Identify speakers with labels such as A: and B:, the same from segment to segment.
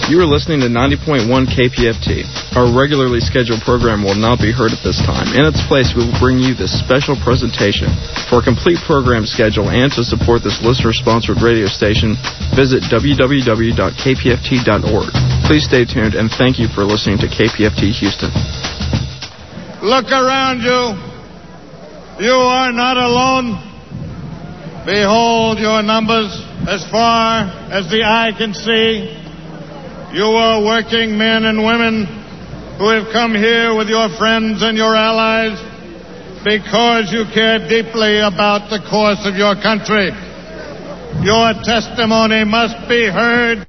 A: You are listening to 90.1 KPFT. Our regularly scheduled program will not be heard at this time. In its place, we will bring you this special presentation. For a complete program schedule and to support this listener-sponsored radio station, visit www.kpft.org. Please stay tuned, and thank you for listening to KPFT Houston.
B: Look around you. You are not alone. Behold your numbers as far as the eye can see. You are working men and women who have come here with your friends and your allies because you care deeply about the course of your country. Your testimony must be heard.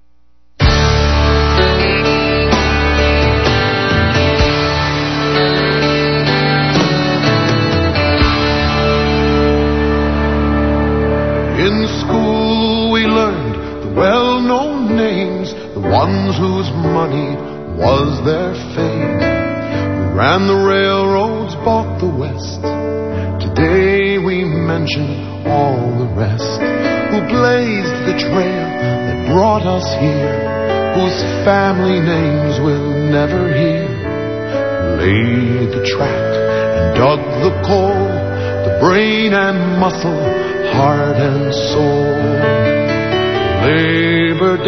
C: In school we learned the well-known names, the ones whose money was their fame. Who ran the railroads, bought the West. Today we mention all the rest. Who blazed the trail that brought us here, whose family names we'll never hear. Who laid the track and dug the coal, the brain and muscle, heart and soul. Labor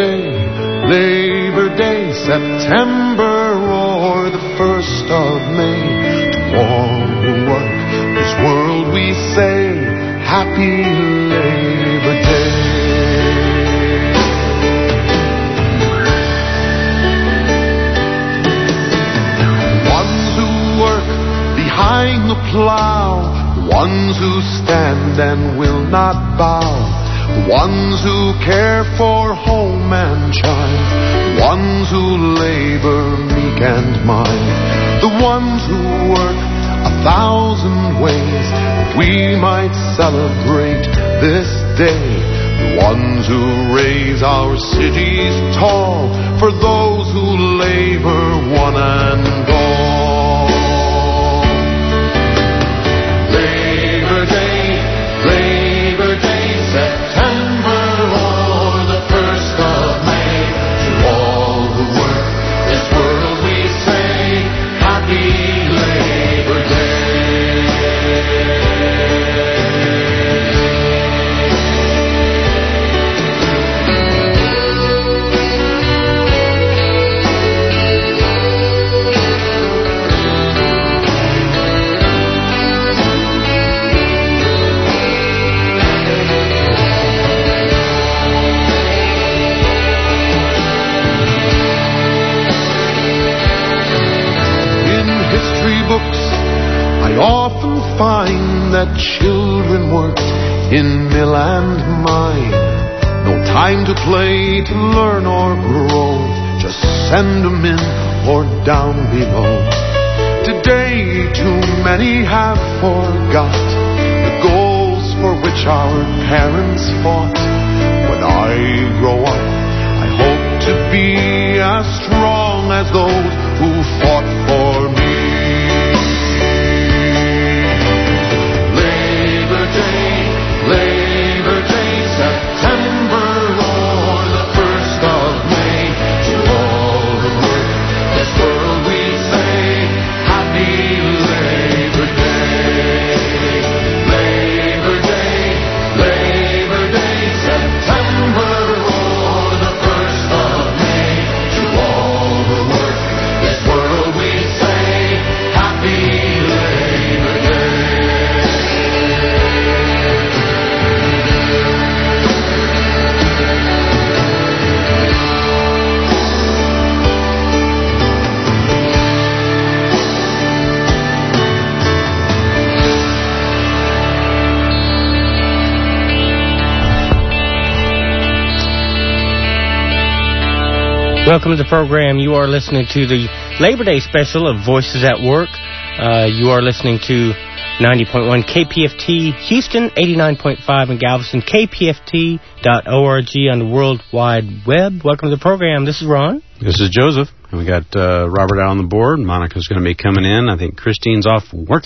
C: Day, September or the 1st of May. To all who work this world we say, Happy Labor Day. The ones who work behind the plow, the ones who stand and will not bow, the ones who care for home and child, the ones who labor meek and mild, the ones who work 1,000 ways that we might celebrate this day, the ones who raise our cities tall for those who labor one and all. Labor Day, September or the 1st of May. To all who work this world we say, Happy Labor Day. I often find that children worked in mill and mine. No time to play, to learn or grow. Just send them in or down below. Today too many have forgot the goals for which our parents fought. When I grow up, I hope to be as strong as those who fought for me. Labor Day, September or the 1st of May. To all who work this world we say, Happy Labor Day. Labor Day, September or the 1st of May. To all who work this world we say, Happy Labor Day.
D: Welcome to the program. You are listening to the Labor Day special of Voices at Work. You are listening to 90.1 KPFT Houston, 89.5 in Galveston, kpft.org on the World Wide Web. Welcome to the program. This is Ron.
E: This is Joseph. And we got Robert out on the board. Monica's going to be coming in. I think Christine's off working.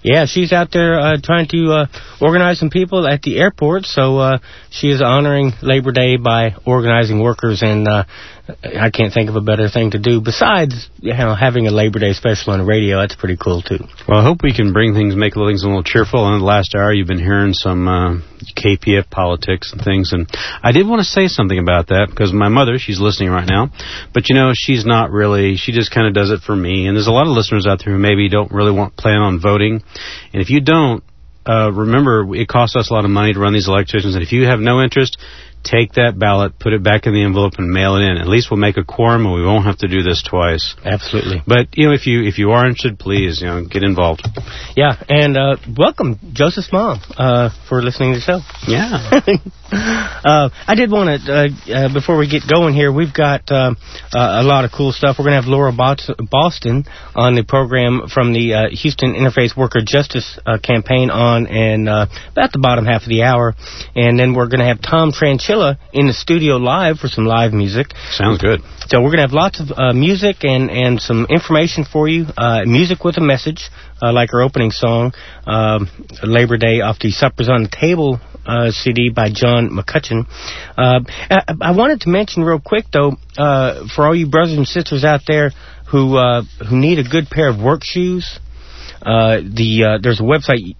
D: Yeah, she's out there trying to organize some people at the airport, so she is honoring Labor Day by organizing workers, and I can't think of a better thing to do besides having a Labor Day special on the radio. That's pretty cool, too.
E: Well, I hope we can make things a little cheerful. In the last hour, you've been hearing some KPF politics and things, and I did want to say something about that, because my mother, she's listening right now, but, she's not really, she just kind of does it for me, and there's a lot of listeners out there who maybe don't really plan on voting, and if you don't, remember, it costs us a lot of money to run these elections, and if you have no interest, take that ballot, put it back in the envelope, and mail it in. At least we'll make a quorum, and we won't have to do this twice.
D: Absolutely.
E: But, if you are interested, please, get involved.
D: Yeah, and welcome, Joseph's mom, for listening to the show.
E: Yeah.
D: I did want to, before we get going here, we've got a lot of cool stuff. We're going to have Laura Boston on the program from the Houston Interfaith Worker Justice Campaign on in about the bottom half of the hour. And then we're going to have Tom Tranchilla in the studio live for some live music.
E: Sounds good.
D: So we're going to have lots of music and some information for you. Music with a message, like our opening song, Labor Day off the Suppers on the Table CD by John McCutcheon. I wanted to mention real quick, though, for all you brothers and sisters out there who need a good pair of work shoes, there's a website,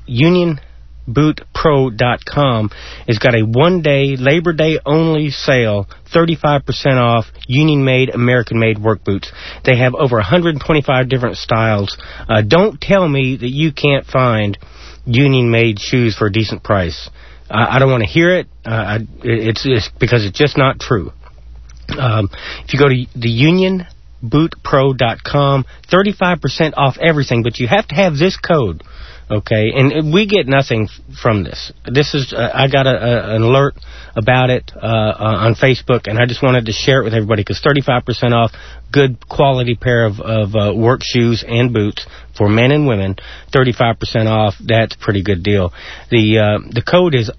D: UnionBootPro.com. It's got a one-day, Labor Day only sale, 35% off Union-made, American-made work boots. They have over 125 different styles. Don't tell me that you can't find Union-made shoes for a decent price. I don't want to hear it. It's because it's just not true. If you go to the UnionBootPro.com, 35% off everything, but you have to have this code. Okay, and we get nothing from this. This is, I got an alert about it on Facebook, and I just wanted to share it with everybody, because 35% off, good quality pair of work shoes and boots for men and women, 35% off, that's a pretty good deal. The code is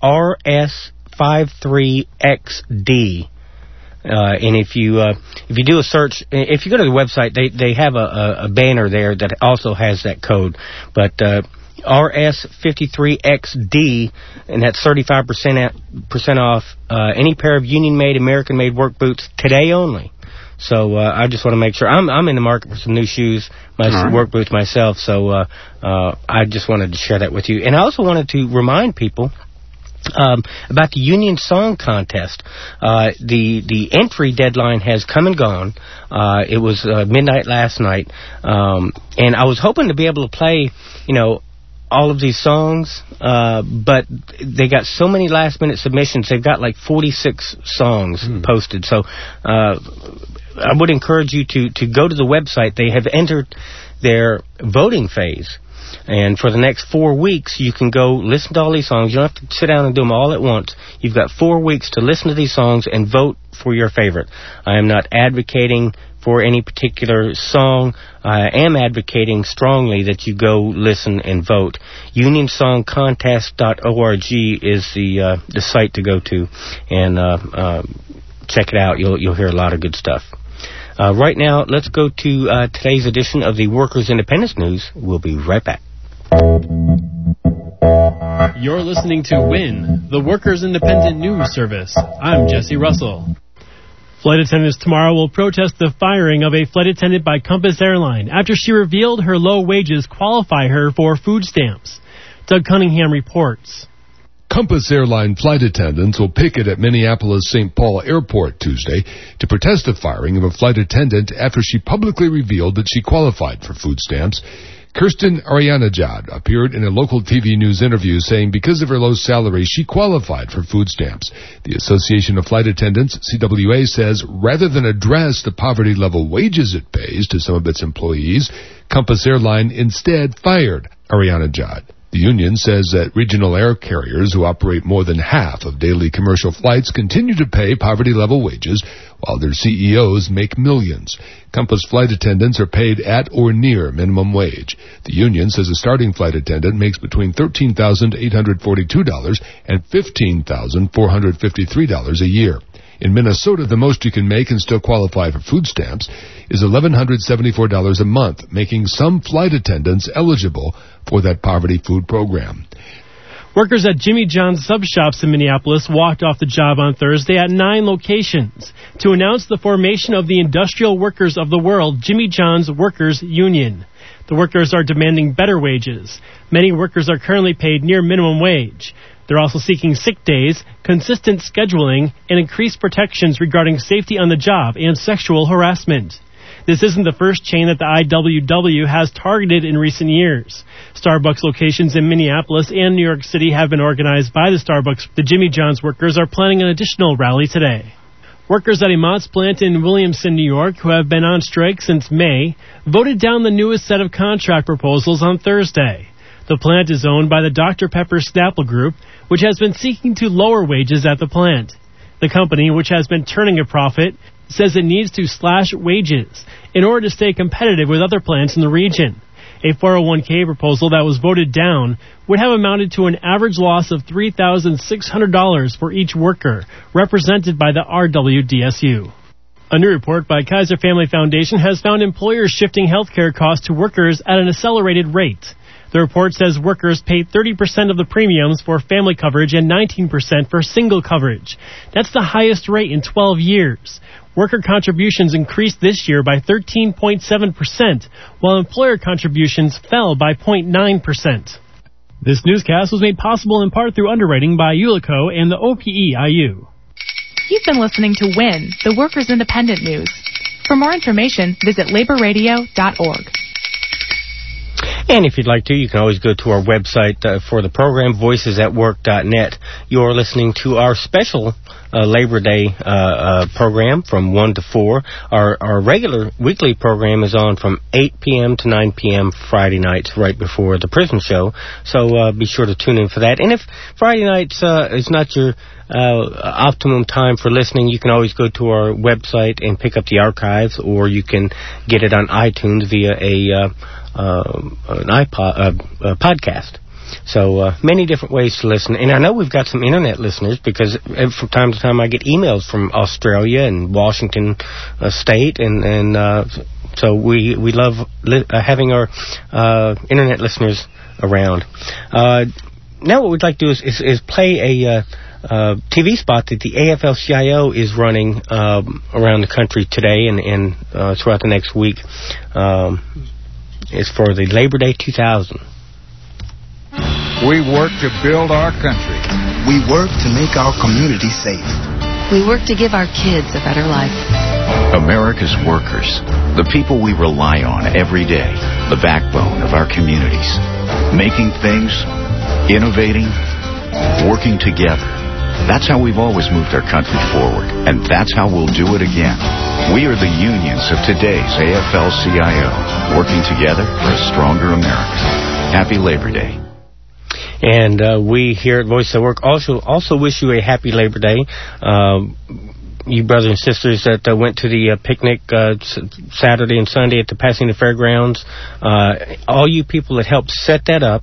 D: RS53XD. And if you do a search, if you go to the website, they have a banner there that also has that code, but RS53XD, and that's 35% off any pair of Union-made, American-made work boots today only. So I just want to make sure. I'm in the market for some new shoes, work boots myself, so I just wanted to share that with you. And I also wanted to remind people about the Union Song Contest. The entry deadline has come and gone. It was midnight last night, and I was hoping to be able to play, all of these songs, but they got so many last-minute submissions. They've got like 46 songs posted. So I would encourage you to go to the website. They have entered their voting phase. And for the next 4 weeks, you can go listen to all these songs. You don't have to sit down and do them all at once. You've got 4 weeks to listen to these songs and vote for your favorite. I am not advocating for any particular song. I am advocating strongly that you go listen and vote. UnionSongContest.org is the site to go to, and check it out. You'll hear a lot of good stuff. Right now, let's go to today's edition of the Workers' Independence News. We'll be right back.
F: You're listening to WIN, the Workers' Independent News Service. I'm Jesse Russell. Flight attendants tomorrow will protest the firing of a flight attendant by Compass Airline after she revealed her low wages qualify her for food stamps. Doug Cunningham reports.
G: Compass Airline flight attendants will picket at Minneapolis-St. Paul Airport Tuesday to protest the firing of a flight attendant after she publicly revealed that she qualified for food stamps. Kirsten Arianajad appeared in a local TV news interview saying because of her low salary, she qualified for food stamps. The Association of Flight Attendants, CWA, says rather than address the poverty-level wages it pays to some of its employees, Compass Airline instead fired Arianajad. The union says that regional air carriers who operate more than half of daily commercial flights continue to pay poverty-level wages while their CEOs make millions. Compass flight attendants are paid at or near minimum wage. The union says a starting flight attendant makes between $13,842 and $15,453 a year. In Minnesota, the most you can make and still qualify for food stamps is $1,174 a month, making some flight attendants eligible for that poverty food program.
F: Workers at Jimmy John's sub shops in Minneapolis walked off the job on Thursday at 9 locations to announce the formation of the Industrial Workers of the World Jimmy John's Workers Union. The workers are demanding better wages. Many workers are currently paid near minimum wage. They're also seeking sick days, consistent scheduling, and increased protections regarding safety on the job and sexual harassment. This isn't the first chain that the IWW has targeted in recent years. Starbucks locations in Minneapolis and New York City have been organized by the Starbucks. The Jimmy John's workers are planning an additional rally today. Workers at a Mott's plant in Williamson, New York, who have been on strike since May, voted down the newest set of contract proposals on Thursday. The plant is owned by the Dr. Pepper Snapple Group, which has been seeking to lower wages at the plant. The company, which has been turning a profit, says it needs to slash wages in order to stay competitive with other plants in the region. A 401k proposal that was voted down would have amounted to an average loss of $3,600 for each worker, represented by the RWDSU. A new report by Kaiser Family Foundation has found employers shifting health care costs to workers at an accelerated rate. The report says workers paid 30% of the premiums for family coverage and 19% for single coverage. That's the highest rate in 12 years. Worker contributions increased this year by 13.7%, while employer contributions fell by 0.9%. This newscast was made possible in part through underwriting by Ulico and the OPEIU.
H: You've been listening to WIN, the Workers' Independent News. For more information, visit laborradio.org.
D: And if you'd like to, you can always go to our website for the program, voicesatwork.net. You're listening to our special Labor Day program from 1 to 4. Our regular weekly program is on from 8 p.m. to 9 p.m. Friday nights, right before the prison show. So be sure to tune in for that. And if Friday nights is not your optimum time for listening, you can always go to our website and pick up the archives, or you can get it on iTunes via an iPod podcast. So many different ways to listen. And I know we've got some internet listeners, because from time to time I get emails from Australia and Washington State, and so we love having our internet listeners around. Now what we'd like to do is play a TV spot that the AFL-CIO is running around the country today and throughout the next week. It's for the Labor Day 2000.
I: We work to build our country.
J: We work to make our community safe.
K: We work to give our kids a better life.
L: America's workers, the people we rely on every day, the backbone of our communities. Making things, innovating, working together. That's how we've always moved our country forward, and that's how we'll do it again. We are the unions of today's AFL-CIO, working together for a stronger America. Happy Labor Day.
D: And we here at Voice at Work also wish you a happy Labor Day. You brothers and sisters that went to the picnic Saturday and Sunday at the Pasadena Fairgrounds, all you people that helped set that up,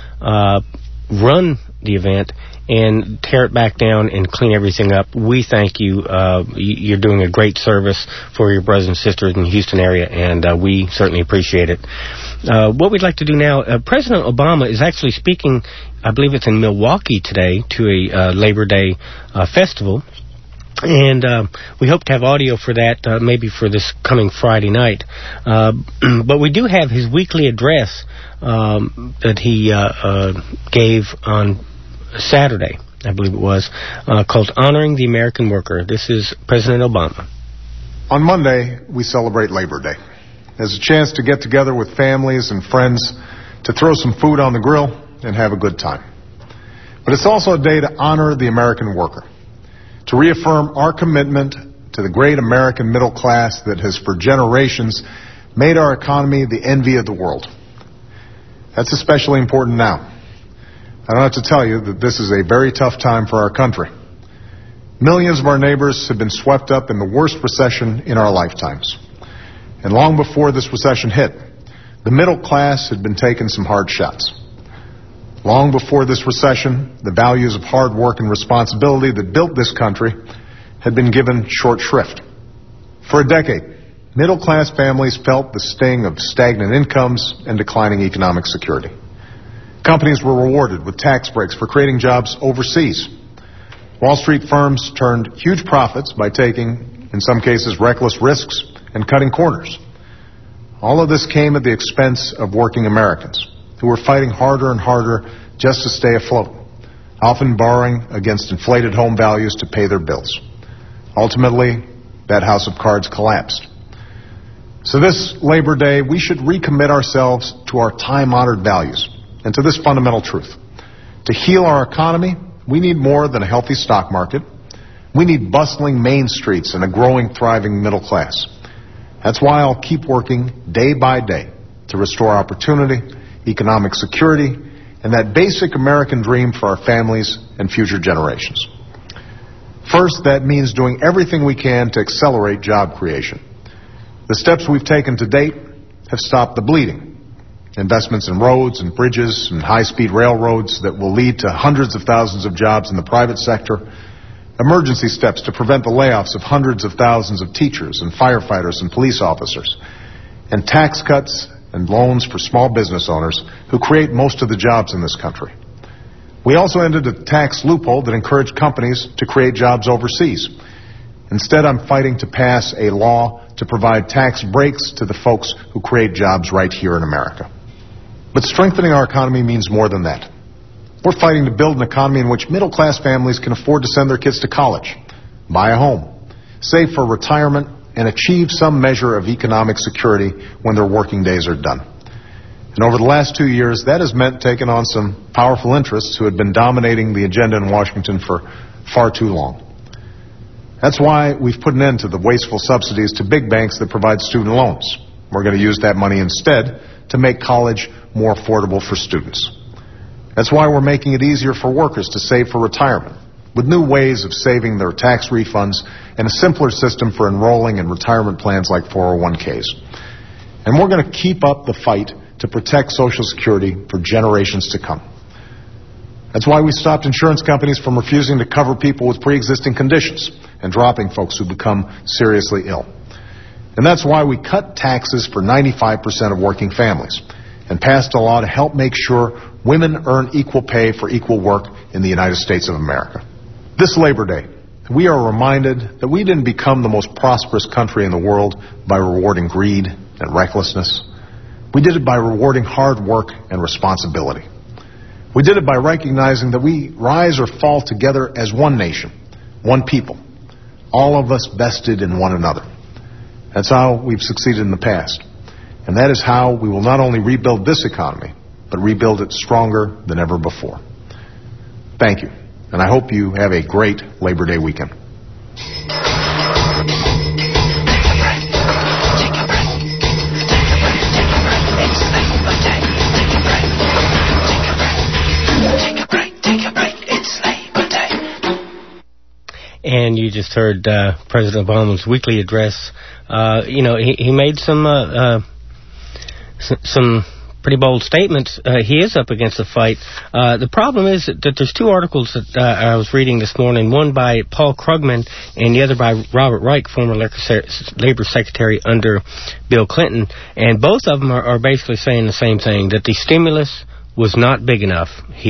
D: run the event, and tear it back down and clean everything up, we thank you. You're doing a great service for your brothers and sisters in the Houston area, and we certainly appreciate it. What we'd like to do now, President Obama is actually speaking, I believe it's in Milwaukee today, to a Labor Day festival. And we hope to have audio for that, maybe for this coming Friday night. But we do have his weekly address that he gave on Saturday, I believe it was, called Honoring the American Worker. This is President Obama.
M: On Monday, we celebrate Labor Day as a chance to get together with families and friends to throw some food on the grill and have a good time. But it's also a day to honor the American worker, to reaffirm our commitment to the great American middle class that has for generations made our economy the envy of the world. That's especially important now. I don't have to tell you that this is a very tough time for our country. Millions of our neighbors have been swept up in the worst recession in our lifetimes. And long before this recession hit, the middle class had been taking some hard shots. Long before this recession, the values of hard work and responsibility that built this country had been given short shrift. For a decade, middle-class families felt the sting of stagnant incomes and declining economic security. Companies were rewarded with tax breaks for creating jobs overseas. Wall Street firms turned huge profits by taking, in some cases, reckless risks and cutting corners. All of this came at the expense of working Americans, who were fighting harder and harder just to stay afloat, often borrowing against inflated home values to pay their bills. Ultimately, that house of cards collapsed. So this Labor Day, we should recommit ourselves to our time-honored values and to this fundamental truth. To heal our economy, we need more than a healthy stock market. We need bustling main streets and a growing, thriving middle class. That's why I'll keep working day by day to restore opportunity, economic security, and that basic American dream for our families and future generations. First, that means doing everything we can to accelerate job creation. The steps we've taken to date have stopped the bleeding. Investments in roads and bridges and high-speed railroads that will lead to hundreds of thousands of jobs in the private sector. Emergency steps to prevent the layoffs of hundreds of thousands of teachers and firefighters and police officers. And tax cuts and loans for small business owners who create most of the jobs in this country. We also ended a tax loophole that encouraged companies to create jobs overseas. Instead, I'm fighting to pass a law to provide tax breaks to the folks who create jobs right here in America. But strengthening our economy means more than that. We're fighting to build an economy in which middle-class families can afford to send their kids to college, buy a home, save for retirement, and achieve some measure of economic security when their working days are done. And over the last 2 years, that has meant taking on some powerful interests who had been dominating the agenda in Washington for far too long. That's why we've put an end to the wasteful subsidies to big banks that provide student loans. We're going to use that money instead to make college more affordable for students. That's why we're making it easier for workers to save for retirement, with new ways of saving their tax refunds and a simpler system for enrolling in retirement plans like 401ks. And we're going to keep up the fight to protect Social Security for generations to come. That's why we stopped insurance companies from refusing to cover people with pre-existing conditions and dropping folks who become seriously ill. And that's why we cut taxes for 95% of working families and passed a law to help make sure women earn equal pay for equal work in the United States of America. This Labor Day, we are reminded that we didn't become the most prosperous country in the world by rewarding greed and recklessness. We did it by rewarding hard work and responsibility. We did it by recognizing that we rise or fall together as one nation, one people, all of us vested in one another. That's how we've succeeded in the past. And that is how we will not only rebuild this economy, but rebuild it stronger than ever before. Thank you. And I hope you have a great Labor Day weekend.
D: And you just heard President Obama's weekly address. He made some pretty bold statements. He is up against the fight. The problem is that there's two articles that I was reading this morning, one by Paul Krugman and the other by Robert Reich, former Labor Secretary under Bill Clinton. And both of them are basically saying the same thing, that the stimulus was not big enough.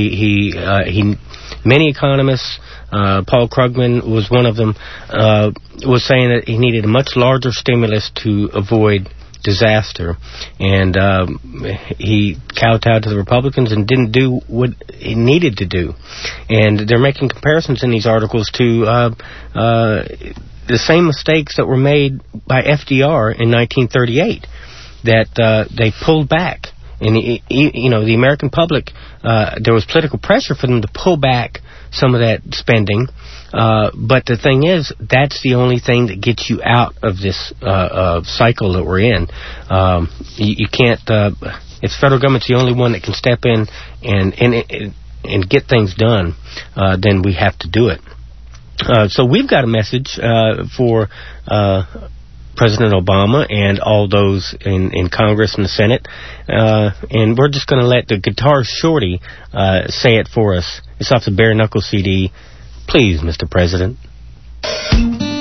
D: Many economists, Paul Krugman was one of them, was saying that he needed a much larger stimulus to avoid disaster, and he kowtowed to the Republicans and didn't do what he needed to do. And they're making comparisons in these articles to the same mistakes that were made by FDR in 1938, that they pulled back. And, the American public, there was political pressure for them to pull back some of that spending. But the thing is, that's the only thing that gets you out of this cycle that we're in. You can't, if the federal government's the only one that can step in and get things done, then we have to do it. So we've got a message for President Obama and all those in Congress and the Senate. And we're just going to let the Guitar Shorty say it for us. It's off the Bare Knuckle CD. Please, Mr. President.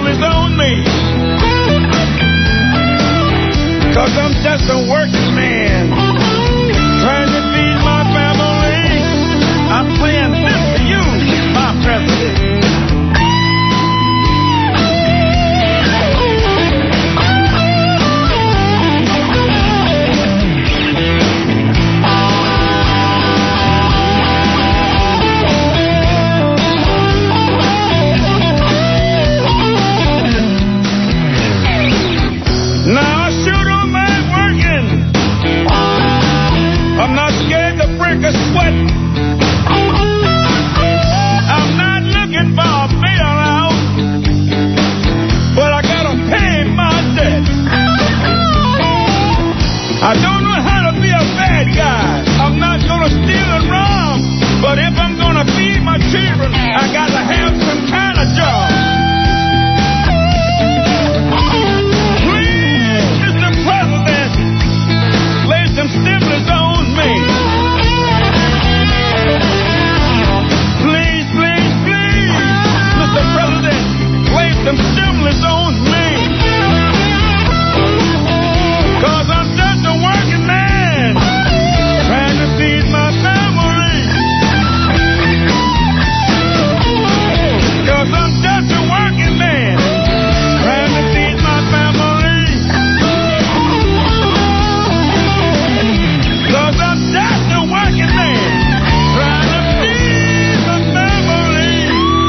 B: stimulus on me. 'Cause I'm just a working man, trying to feed my family. I'm playing this for you, my president. Now shoot 'em at working. I'm not scared to break a sweat. I'm not looking for a bailout, but I gotta pay my debt. I don't know how to be a bad guy. I'm not gonna steal and rob, but if I'm gonna feed my children, I gotta have some kind of job. Some stimulus on me. Please, please, please, Mr. President, lay some stimulus on me. 'Cause I'm just a working man, trying to feed my family. 'Cause I'm just a working man, trying to feed my family. 'Cause I'm just a working man, trying to feed my family.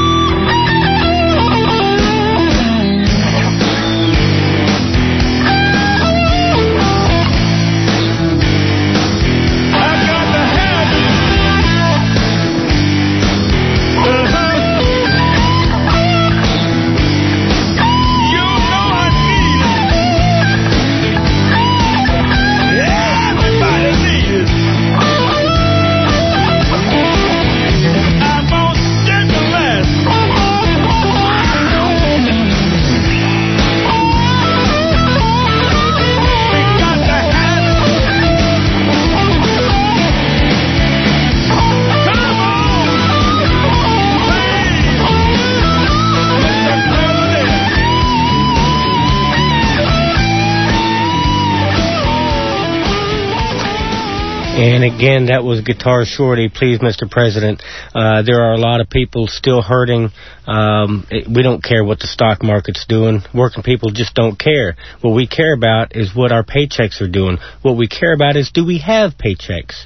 B: I got to have it. You know I need it. Everybody needs it. I'm on stimulus. We got to have it. Come on, please, Mr. President.
D: And again, that was Guitar Shorty, Please, Mr. President. There are a lot of people still hurting. We don't care what the stock market's doing. Working people just don't care. What we care about is what our paychecks are doing. What we care about is, do we have paychecks?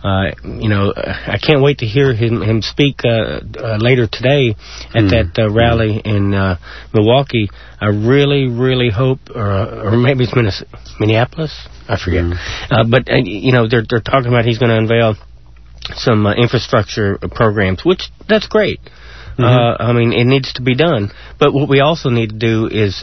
D: I can't wait to hear him speak later today at that rally in Milwaukee. I really, really hope, or maybe it's Minneapolis? I forget. But they're talking about he's going to unveil some infrastructure programs, which that's great. I mean, it needs to be done. But what we also need to do is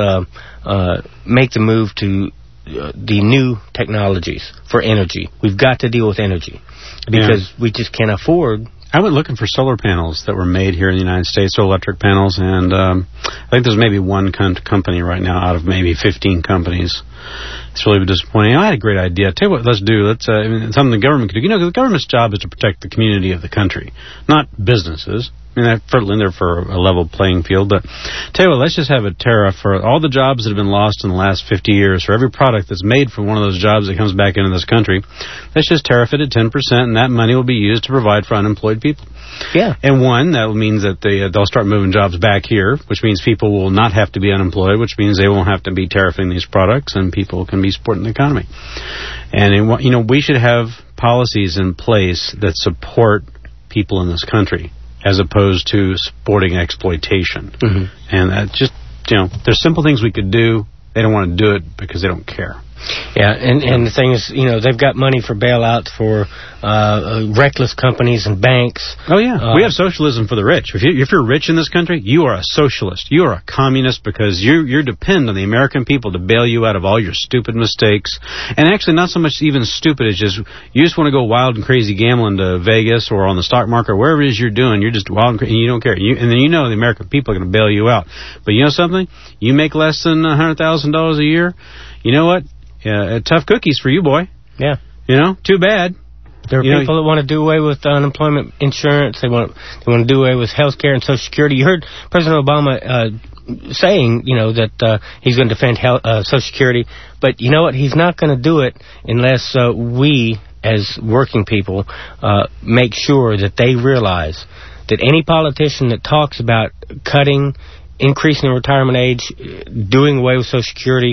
D: make the move to the new technologies for energy. We've got to deal with energy because we just can't afford.
E: I went looking for solar panels that were made here in the United States, solar electric panels, and I think there's maybe one company right now out of maybe 15 companies. It's really disappointing. I had a great idea. Tell you what, let's do. Something the government could do. The government's job is to protect the community of the country, not businesses. I mean, they're for a level playing field. But tell you what, let's just have a tariff for all the jobs that have been lost in the last 50 years. For every product that's made from one of those jobs that comes back into this country, let's just tariff it at 10%, and that money will be used to provide for unemployed people.
D: Yeah.
E: And that means that they'll start moving jobs back here, which means people will not have to be unemployed, which means they won't have to be tariffing these products, and people can be supporting the economy. And, we should have policies in place that support people in this country, as opposed to supporting exploitation. And that just, there's simple things we could do. They don't want to do it because they don't care.
D: Yeah, and the thing is, they've got money for bailouts for reckless companies and banks.
E: Oh, yeah. We have socialism for the rich. If you're rich in this country, you are a socialist. You are a communist because you depend on the American people to bail you out of all your stupid mistakes. And actually, not so much even stupid. It's just, you just want to go wild and crazy gambling to Vegas or on the stock market or wherever it is you're doing. You're just wild and crazy, and you don't care. And then the American people are going to bail you out. But you know something? You make less than $100,000 a year. You know what? Tough cookies for you, boy.
D: Yeah.
E: Too bad.
D: There are people that want to do away with unemployment insurance. They want to do away with health care and Social Security. You heard President Obama saying, that he's going to defend Social Security. But you know what? He's not going to do it unless we, as working people, make sure that they realize that any politician that talks about cutting, increasing the retirement age, doing away with Social Security,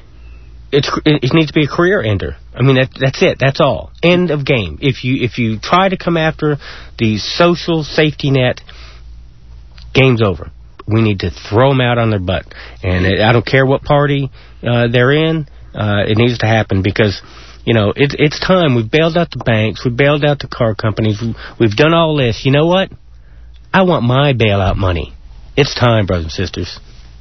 D: it needs to be a career ender. I mean, that's it. That's all. End of game. If you try to come after the social safety net, game's over. We need to throw them out on their butt. And I don't care what party they're in. It needs to happen because, it's time. We've bailed out the banks. We've bailed out the car companies. We've done all this. You know what? I want my bailout money. It's time, brothers and sisters.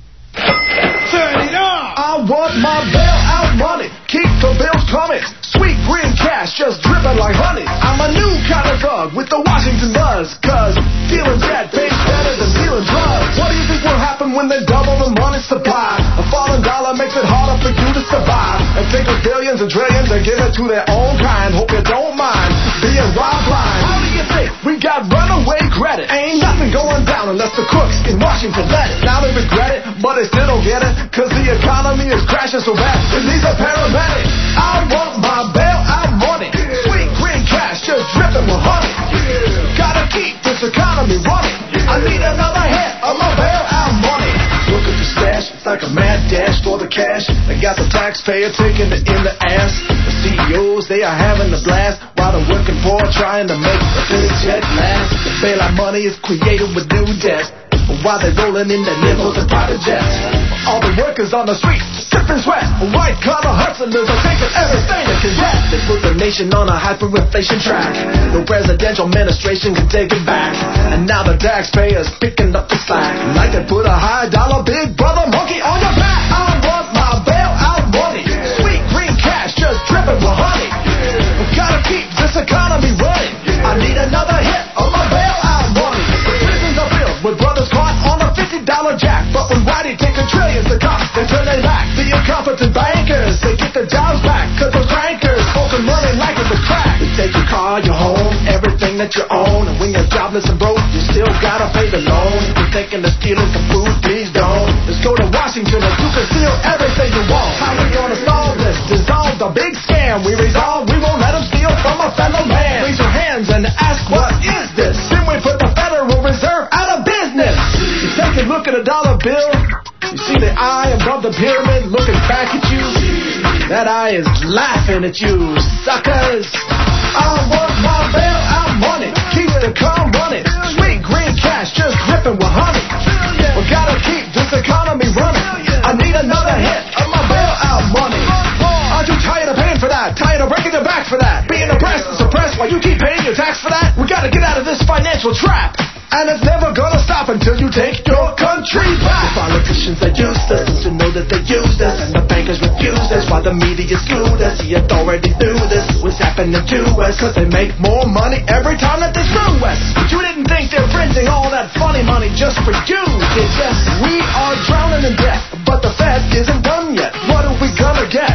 N: Turn it on! I want my bailout money. Keep the bills coming. Sweet green cash just dripping like honey. I'm a new kind of thug with the Washington buzz. Cause feeling dead pays better than feeling drugs. What do you think will happen when they double the money supply? A falling dollar makes it harder for you to survive. And take the billions and trillions and give it to their own kind. Hope you don't mind being robbed blind. How do you think we got runaway credit? Ain't nothing going down unless the crooks in Washington let it. Now they regret it, but they still don't get it. Cause the economy is crashing so bad. It needs a paramedic. I want my bailout money. Sweet green cash just dripping with honey. Gotta keep this economy running. I need another hit of my bailout money. Look at the stash, it's like a mad dash for the cash. They got the taxpayer taking it in the ass. The CEOs, they are having a blast while the working poor trying to make the big check last. The bailout money is created with new debt. While they're rolling in their limos and private jets. All the workers on the street, dripping sweat. White-collar hustlers are taking everything they can get. They put the nation on a hyperinflation track. No presidential administration can take it back. And now the taxpayers picking up the slack. Like they put a high-dollar big brother monkey on your back. I want my bailout money. Sweet green cash just dripping with honey. We gotta keep this economy running. I need another hit of my bailout money. The prisons are filled with brothers caught on a $50 jack. But when Whitey taking trillions to cops, they turn their back. The incompetent bankers, they get their jobs back. Cause those crankers smoking money like it's a crack. They take your car, your home, everything that you own. And when you're jobless and broke, you still gotta pay the loan. If you're thinking of stealing some food, please don't. Let's go to Washington and you can steal everything you want. How we gonna solve this? Dissolve the big scam. We resolve, we won't let them steal from a fellow man. Raise your hands and ask, what is this? Then we put the Federal Reserve out of business. You take a look at a dollar bill. You see the eye above the pyramid looking back at you. That eye is laughing at you, suckers. I want my bailout money. Keep the car running. Sweet green cash just dripping with honey. We gotta keep this economy running. I need another hit of my bailout money. Aren't you tired of paying for that? Tired of breaking your back for that? Being oppressed and suppressed while you keep paying your tax for that? We gotta get out of this financial trap. And it's never gonna stop until you take your country back. The politicians are useless, don't you know that they use us? And the bankers refuse us, while the media screwed us. The authority knew this was happening to us, cause they make more money every time that they screw us. But you didn't think they're printing all that funny money just for you, did ya? We are drowning in debt, but the Fed isn't done yet. What are we gonna get?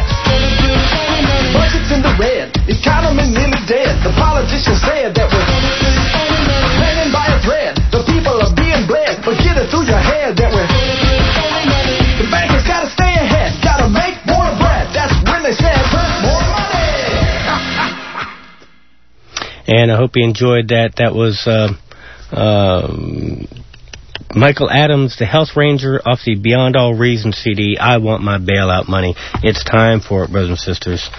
N: Budget's in the red, economy nearly dead. The politicians said that we're hanging by a thread. The people are being bled, but get it through your head that we're the bankers gotta stay ahead, gotta make more bread. That's when they said more money.
D: And I hope you enjoyed that. That was Michael Adams, the Health Ranger, off the Beyond All Reason CD. I want my bailout money. It's time for it, brothers and sisters.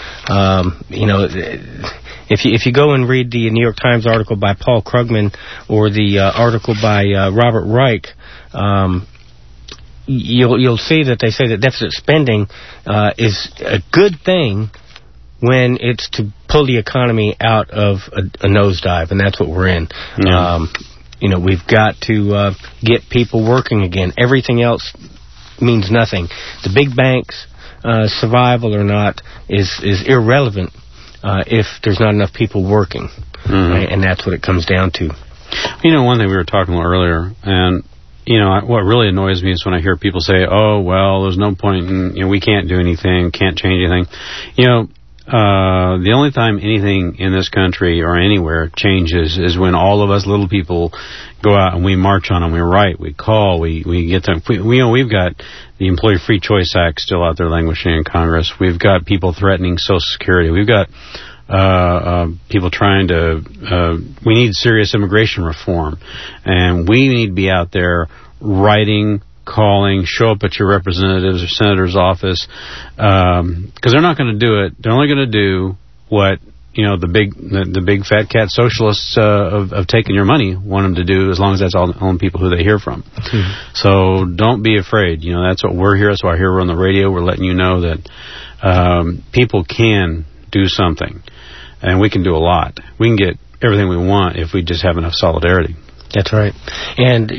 D: If you go and read the New York Times article by Paul Krugman or the article by Robert Reich, you'll see that they say that deficit spending is a good thing when it's to pull the economy out of a nosedive, and that's what we're in. Yeah. We've got to get people working again. Everything else means nothing. The big banks, survival or not, is irrelevant if there's not enough people working. Mm-hmm. Right? And that's what it comes down to.
E: One thing we were talking about earlier, and what really annoys me is when I hear people say, oh, well, there's no point in, we can't do anything, can't change anything. The only time anything in this country or anywhere changes is when all of us little people go out and we march on them. We write, we call, we get them. We've got the Employee Free Choice Act still out there languishing in Congress. We've got people threatening Social Security. We've got people trying to, we need serious immigration reform. And we need to be out there writing, calling, show up at your representative's or senator's office, because they're not going to do it. They're only going to do what, the big fat cat socialists of taking your money want them to do, as long as that's all the people who they hear from. Mm-hmm. So don't be afraid. That's what we're here. That's why we're on the radio. We're letting you know that people can do something. And we can do a lot. We can get everything we want if we just have enough solidarity.
D: That's right. And,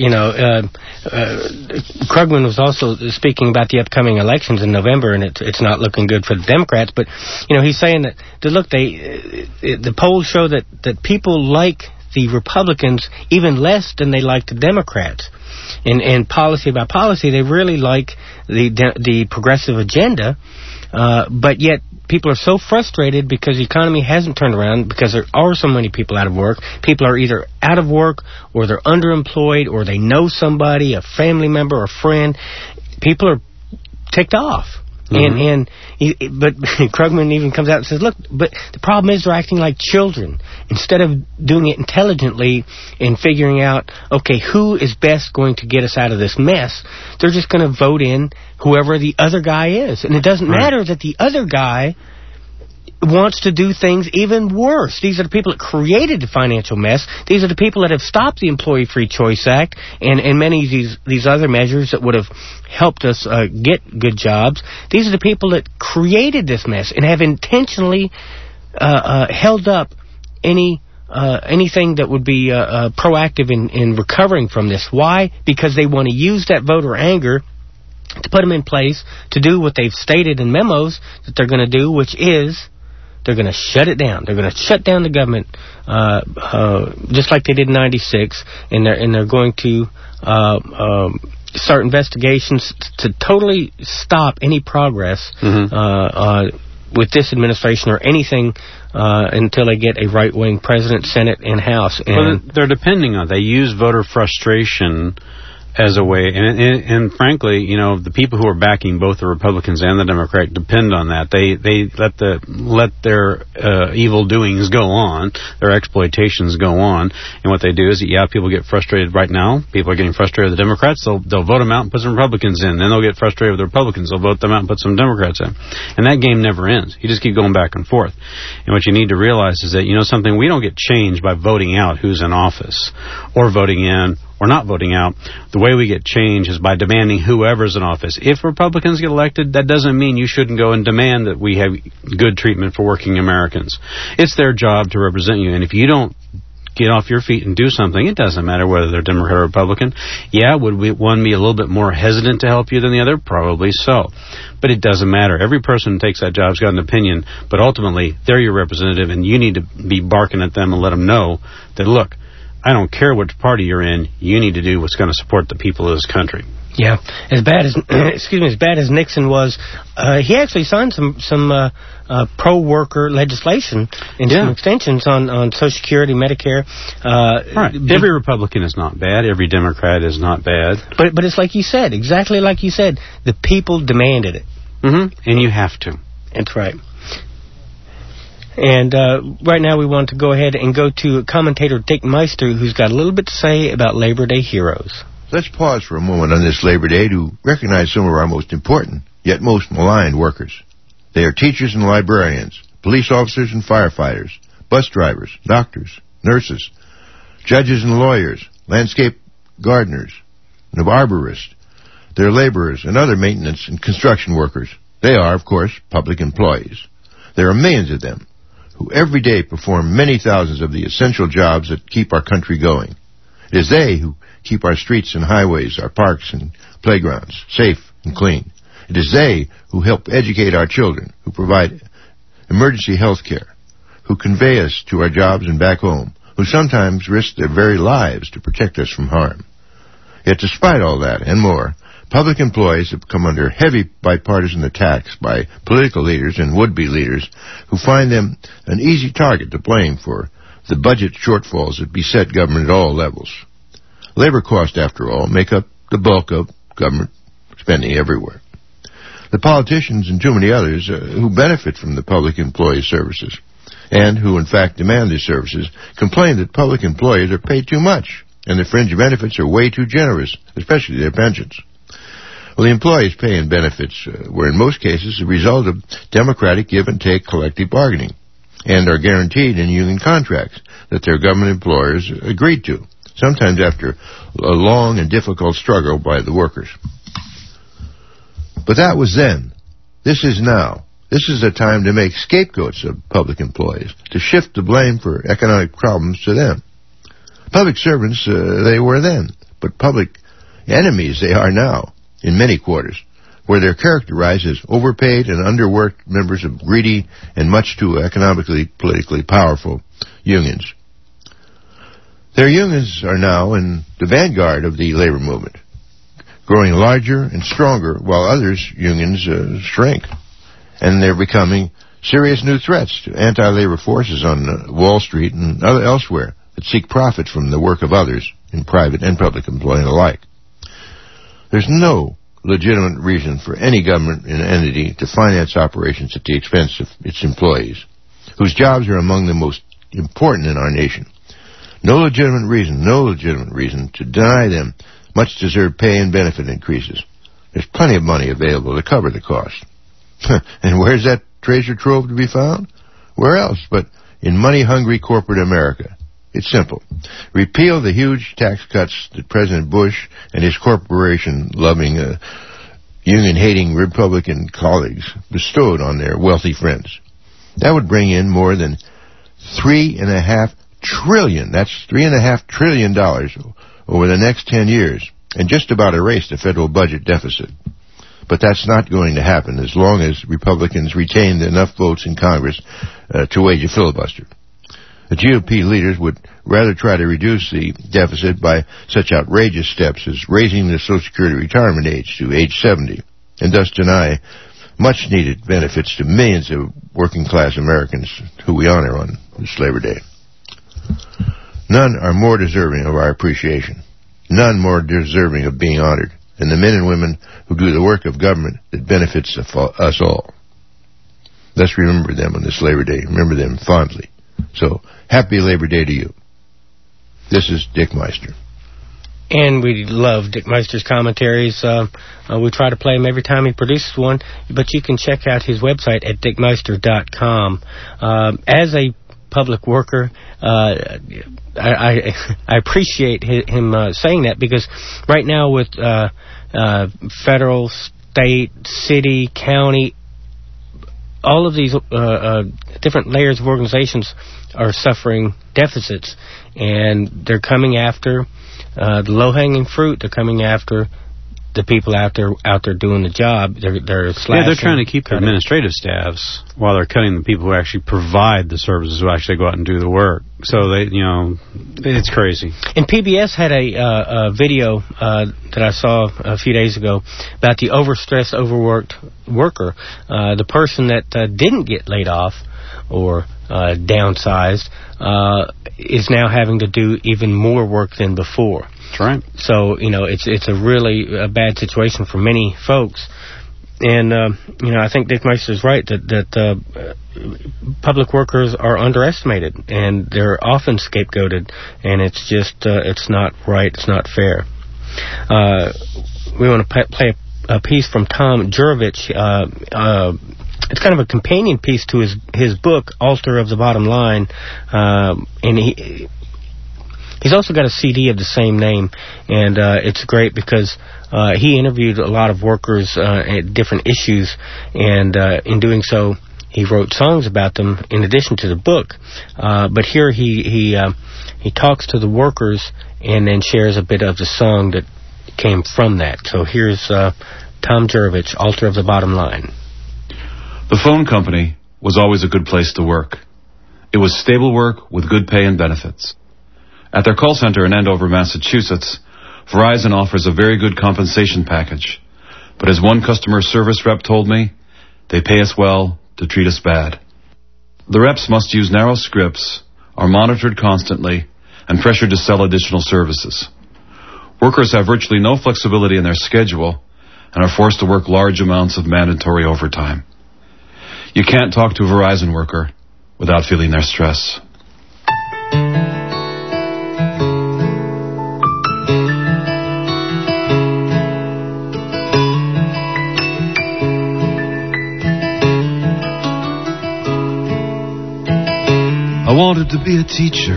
D: Krugman was also speaking about the upcoming elections in November, and it's not looking good for the Democrats. But, he's saying that look, the polls show that people like the Republicans even less than they like the Democrats. And policy by policy, they really like the progressive agenda, but yet people are so frustrated because the economy hasn't turned around, because there are so many people out of work. People are either out of work, or they're underemployed, or they know somebody, a family member or friend. People are ticked off. Mm-hmm. But Krugman even comes out and says, look, but the problem is they're acting like children. Instead of doing it intelligently and figuring out, okay, who is best going to get us out of this mess, they're just going to vote in whoever the other guy is. And it doesn't matter that the other guy wants to do things even worse. These are the people that created the financial mess. These are the people that have stopped the Employee Free Choice Act and many of these other measures that would have helped us get good jobs. These are the people that created this mess and have intentionally held up anything that would be proactive in recovering from this. Why? Because they want to use that voter anger to put them in place to do what they've stated in memos that they're going to do, which is they're going to shut it down. They're going to shut down the government, just like they did in '96, and they're going to start investigations to totally stop any progress with this administration or anything until they get a right-wing president, Senate, and House.
E: And they're depending on it. They use voter frustration as a way, and frankly, the people who are backing both the Republicans and the Democrat depend on that. They let their evil doings go on, their exploitations go on, and what they do is, people get frustrated right now. People are getting frustrated with the Democrats. They'll vote them out and put some Republicans in. Then they'll get frustrated with the Republicans. They'll vote them out and put some Democrats in. And that game never ends. You just keep going back and forth. And what you need to realize is that, something, we don't get change by voting out who's in office or voting in or not voting out. The way we get change is by demanding whoever's in office. If Republicans get elected, that doesn't mean you shouldn't go and demand that we have good treatment for working Americans. It's their job to represent you, and if you don't get off your feet and do something, it doesn't matter whether they're Democrat or Republican. Would one be a little bit more hesitant to help you than the other? Probably so. But it doesn't matter. Every person who takes that job has got an opinion, but ultimately, they're your representative, and you need to be barking at them and let them know that, look, I don't care which party you're in, you need to do what's going to support the people of this country.
D: Yeah, as bad as Nixon was, he actually signed some pro-worker legislation and some extensions on Social Security, Medicare.
E: Right. Every Republican is not bad. Every Democrat is not bad.
D: But it's like you said, exactly like you said. The people demanded it.
E: Mm-hmm. And you have to.
D: That's right. And right now we want to go ahead and go to commentator Dick Meister, who's got a little bit to say about Labor Day heroes.
O: Let's pause for a moment on this Labor Day to recognize some of our most important, yet most maligned workers. They are teachers and librarians, police officers and firefighters, bus drivers, doctors, nurses, judges and lawyers, landscape gardeners, and arborists. They're laborers and other maintenance and construction workers. They are, of course, public employees. There are millions of them who every day perform many thousands of the essential jobs that keep our country going. It is they who keep our streets and highways, our parks and playgrounds safe and clean. It is they who help educate our children, who provide emergency health care, who convey us to our jobs and back home, who sometimes risk their very lives to protect us from harm. Yet despite all that and more, Public employees have come under heavy bipartisan attacks by political leaders and would-be leaders who find them an easy target to blame for the budget shortfalls that beset government at all levels. Labor costs, after all, make up the bulk of government spending everywhere. The politicians and too many others who benefit from the public employee services and who in fact demand these services complain that public employees are paid too much and their fringe benefits are way too generous, especially their pensions. Well, the employees' pay and benefits were in most cases a result of democratic give-and-take collective bargaining and are guaranteed in union contracts that their government employers agreed to, sometimes after a long and difficult struggle by the workers. But that was then. This is now. This is a time to make scapegoats of public employees, to shift the blame for economic problems to them. Public servants, they were then, but public enemies they are now, in many quarters, where they're characterized as overpaid and underworked members of greedy and much too economically, politically powerful unions. Their unions are now in the vanguard of the labor movement, growing larger and stronger while others' unions shrink. And they're becoming serious new threats to anti-labor forces on Wall Street and elsewhere that seek profit from the work of others in private and public employment alike. There's no legitimate reason for any government entity to finance operations at the expense of its employees, whose jobs are among the most important in our nation. No legitimate reason to deny them much-deserved pay and benefit increases. There's plenty of money available to cover the cost. And where's that treasure trove to be found? Where else but in money-hungry corporate America? It's simple. Repeal the huge tax cuts that President Bush and his corporation-loving, union-hating Republican colleagues bestowed on their wealthy friends. That would bring in more than $3.5 trillion. That's $3.5 trillion over the next 10 years, and just about erase the federal budget deficit. But that's not going to happen as long as Republicans retain enough votes in Congress to wage a filibuster. The GOP leaders would rather try to reduce the deficit by such outrageous steps as raising the Social Security retirement age to age 70, and thus deny much-needed benefits to millions of working-class Americans who we honor on this Labor Day. None are more deserving of our appreciation, none more deserving of being honored than the men and women who do the work of government that benefits us all. Let's remember them on this Labor Day. Remember them fondly. So, happy Labor Day to you. This is Dick Meister.
D: And we love Dick Meister's commentaries. We try to play him every time he produces one, but you can check out his website at dickmeister.com. As a public worker, I appreciate him saying that, because right now with federal, state, city, county, all of these different layers of organizations are suffering deficits, and they're coming after the low-hanging fruit. They're coming after the people out there doing the job. They're slashing.
E: Yeah, they're trying to keep their administrative staffs while they're cutting the people who actually provide the services, who actually go out and do the work. So they, it's crazy.
D: And PBS had a video that I saw a few days ago about the overstressed, overworked worker, the person that didn't get laid off or downsized, is now having to do even more work than before.
E: That's right.
D: So, it's a really bad situation for many folks. And, I think Dick Meister's right that public workers are underestimated, and they're often scapegoated, and it's just, it's not right, it's not fair. We want to play a piece from Tom Jurovich. It's kind of a companion piece to his book, Altar of the Bottom Line, and he's also got a CD of the same name, and it's great because he interviewed a lot of workers at different issues, and in doing so, he wrote songs about them in addition to the book. But here he talks to the workers and then shares a bit of the song that came from that. So here's Tom Jurovich, Altar of the Bottom Line.
P: The phone company was always a good place to work. It was stable work with good pay and benefits. At their call center in Andover, Massachusetts, Verizon offers a very good compensation package. But as one customer service rep told me, they pay us well to treat us bad. The reps must use narrow scripts, are monitored constantly, and pressured to sell additional services. Workers have virtually no flexibility in their schedule and are forced to work large amounts of mandatory overtime. You can't talk to a Verizon worker without feeling their stress.
Q: I wanted to be a teacher.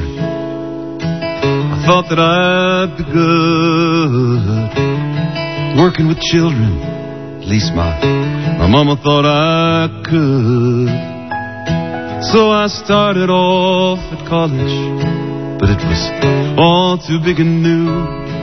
Q: I thought that I'd be good working with children. At least my mama thought I could. So I started off at college, but it was all too big and new.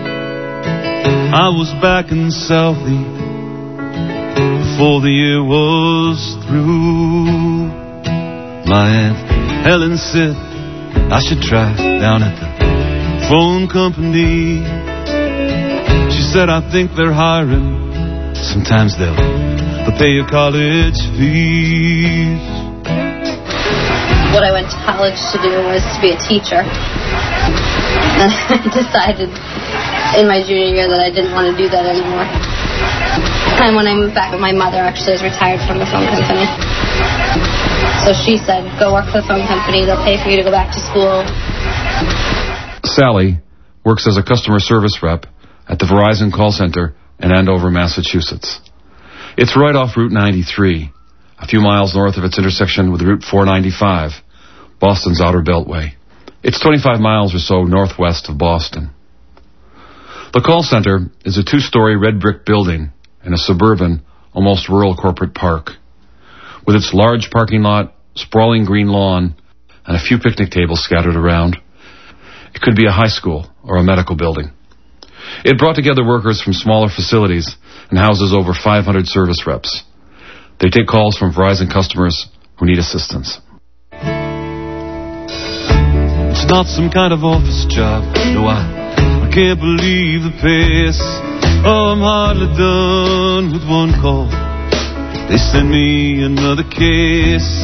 Q: I was back in Southie before the year was through. My Aunt Helen said I should try down at the phone company. She said, I think they're hiring. Sometimes they'll pay your college fees.
R: What I went to college to do was to be a teacher. And I decided in my junior year that I didn't want to do that anymore. And when I moved back with my mother, actually, I was retired from the phone company. So she said, go work for the phone company. They'll pay for you to go back to school.
P: Sally works as a customer service rep at the Verizon call center in Andover, Massachusetts. It's right off Route 93, a few miles north of its intersection with Route 495, Boston's outer beltway. It's 25 miles or so northwest of Boston. The call center is a 2-story red brick building in a suburban, almost rural corporate park. With its large parking lot, sprawling green lawn, and a few picnic tables scattered around, it could be a high school or a medical building. It brought together workers from smaller facilities and houses over 500 service reps. They take calls from Verizon customers who need assistance.
Q: It's not some kind of office job. No, I can't believe the pace. Oh, I'm hardly done with one call. They send me another case.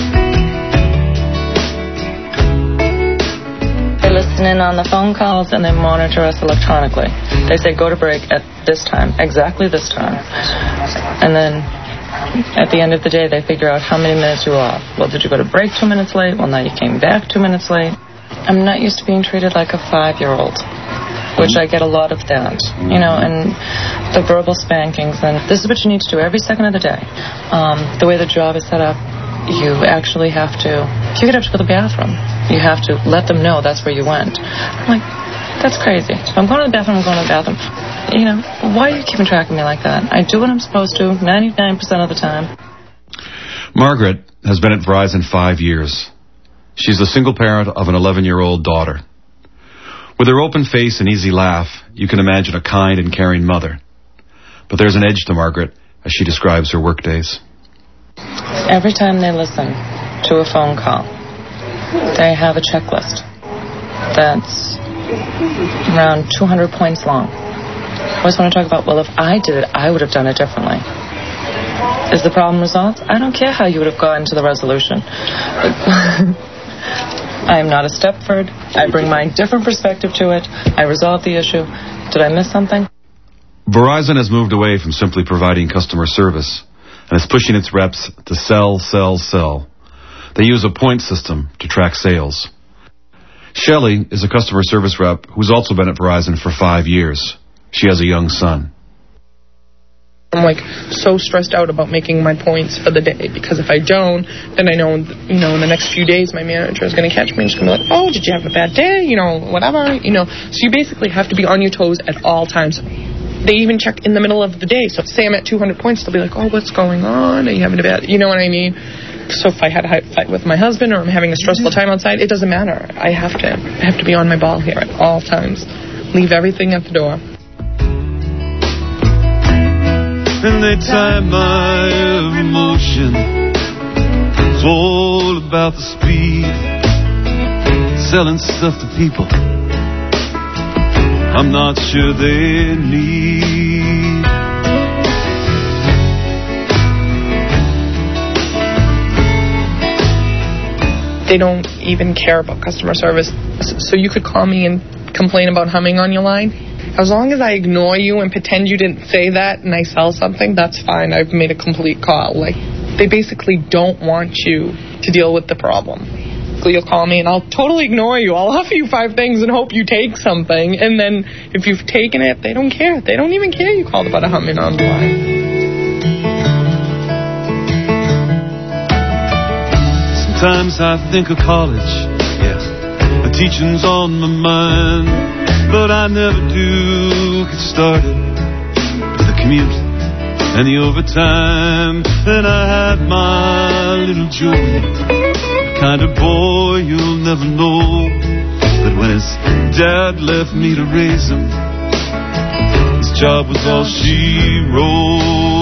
S: They listen in on the phone calls and they monitor us electronically. They say go to break at this time, exactly this time. And then at the end of the day, they figure out how many minutes you were off. Well, did you go to break 2 minutes late? Well, now you came back 2 minutes late. I'm not used to being treated like a 5-year-old, which I get a lot of that, and the verbal spankings, and this is what you need to do every second of the day. The way the job is set up, you actually have to, if you get up to go to the bathroom, you have to let them know that's where you went. I'm like, that's crazy. If I'm going to the bathroom, I'm going to the bathroom. Why are you keeping track of me like that? I do what I'm supposed to 99% of the time.
P: Margaret has been at Verizon 5 years. She's the single parent of an 11-year-old daughter. With her open face and easy laugh, you can imagine a kind and caring mother. But there's an edge to Margaret as she describes her work days.
S: Every time they listen to a phone call, they have a checklist that's around 200 points long. I always want to talk about, well, if I did it, I would have done it differently. Is the problem resolved? I don't care how you would have gotten to the resolution. I am not a Stepford. I bring my different perspective to it. I resolve the issue. Did I miss something?
P: Verizon has moved away from simply providing customer service and is pushing its reps to sell. They use a point system to track sales. Shelley is a customer service rep who's also been at Verizon for 5 years. She has a young son.
T: I'm so stressed out about making my points for the day, because if I don't, then I know, in the next few days my manager is going to catch me and she's going to be like, oh, did you have a bad day? Whatever. So you basically have to be on your toes at all times. They even check in the middle of the day. So say I'm at 200 points, they'll be like, oh, what's going on? Are you having a bad, you know what I mean? So if I had a fight with my husband or I'm having a stressful time outside, it doesn't matter. I have to be on my ball here at all times. Leave everything at the door.
Q: And they tie my every motion. It's all about the speed, selling stuff to people. I'm not sure they need.
T: They don't even care about customer service. So you could call me and complain about humming on your line. As long as I ignore you and pretend you didn't say that and I sell something, that's fine. I've made a complete call. Like, they basically don't want you to deal with the problem. So you'll call me and I'll totally ignore you. I'll offer you 5 things and hope you take something. And then if you've taken it, they don't care. They don't even care you called about a humming on the line.
Q: Sometimes I think of college, yeah, the teaching's on my mind, but I never do get started with the commute and the overtime. Then I had my little Joey, the kind of boy you'll never know, but when his dad left me to raise him, his job was all she wrote.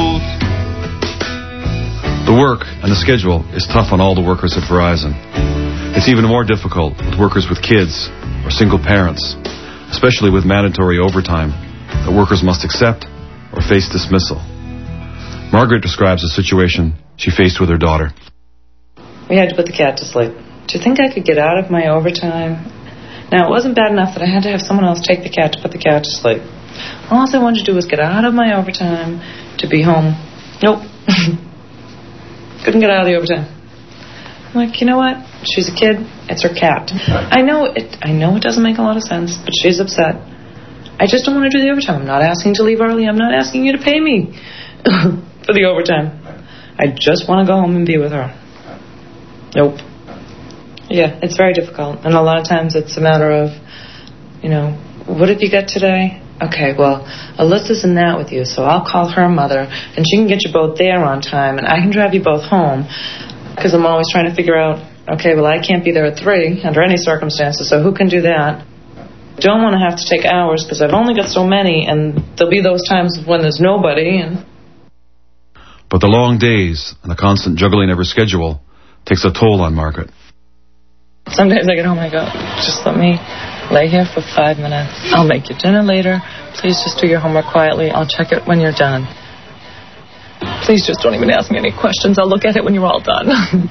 P: The work and the schedule is tough on all the workers at Verizon. It's even more difficult with workers with kids or single parents, especially with mandatory overtime that workers must accept or face dismissal. Margaret describes a situation she faced with her daughter.
S: We had to put the cat to sleep. Do you think I could get out of my overtime? Now, it wasn't bad enough that I had to have someone else take the cat to put the cat to sleep. All I wanted to do was get out of my overtime to be home. Nope. Couldn't get out of the overtime. I'm like, you know what? She's a kid. It's her cat. I know it doesn't make a lot of sense, but she's upset. I just don't want to do the overtime. I'm not asking to leave early. I'm not asking you to pay me for the overtime. I just want to go home and be with her. Nope. Yeah, it's very difficult. And a lot of times it's a matter of, what did you get today? Okay, well, Alyssa's in that with you, so I'll call her mother, and she can get you both there on time, and I can drive you both home, because I'm always trying to figure out, okay, well, I can't be there at 3 under any circumstances, so who can do that? Don't want to have to take hours, because I've only got so many, and there'll be those times when there's nobody.
P: But the long days and the constant juggling of her schedule takes a toll on Margaret.
S: Some days I get home and I go, just let me lay here for 5 minutes. I'll make you dinner later. Please just do your homework quietly. I'll check it when you're done. Please just don't even ask me any questions. I'll look at it when you're all done.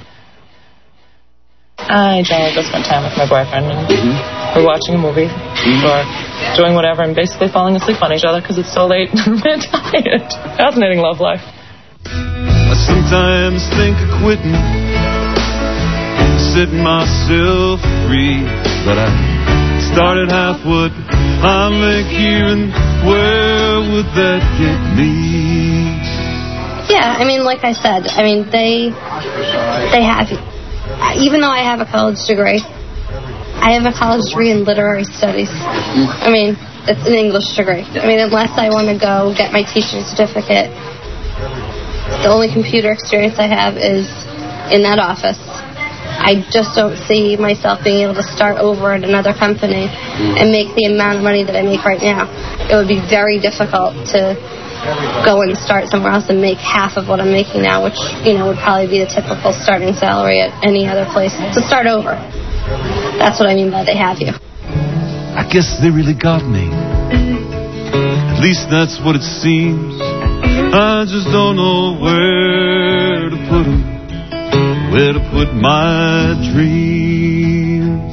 S: I generally go spend time with my boyfriend, and we're watching a movie or doing whatever and basically falling asleep on each other because it's so late and we're tired. Fascinating love life.
Q: I sometimes think of quitting, setting myself free, but I started half what I make here, and where would that get me?
R: Yeah, like I said, they have, even though I have a college degree, I have a college degree in literary studies. It's an English degree. Unless I want to go get my teaching certificate, the only computer experience I have is in that office. I just don't see myself being able to start over at another company and make the amount of money that I make right now. It would be very difficult to go and start somewhere else and make half of what I'm making now, which, would probably be the typical starting salary at any other place. To start over. That's what I mean by they have you.
Q: I guess they really got me. At least that's what it seems. I just don't know where to put them. Where to put my dreams.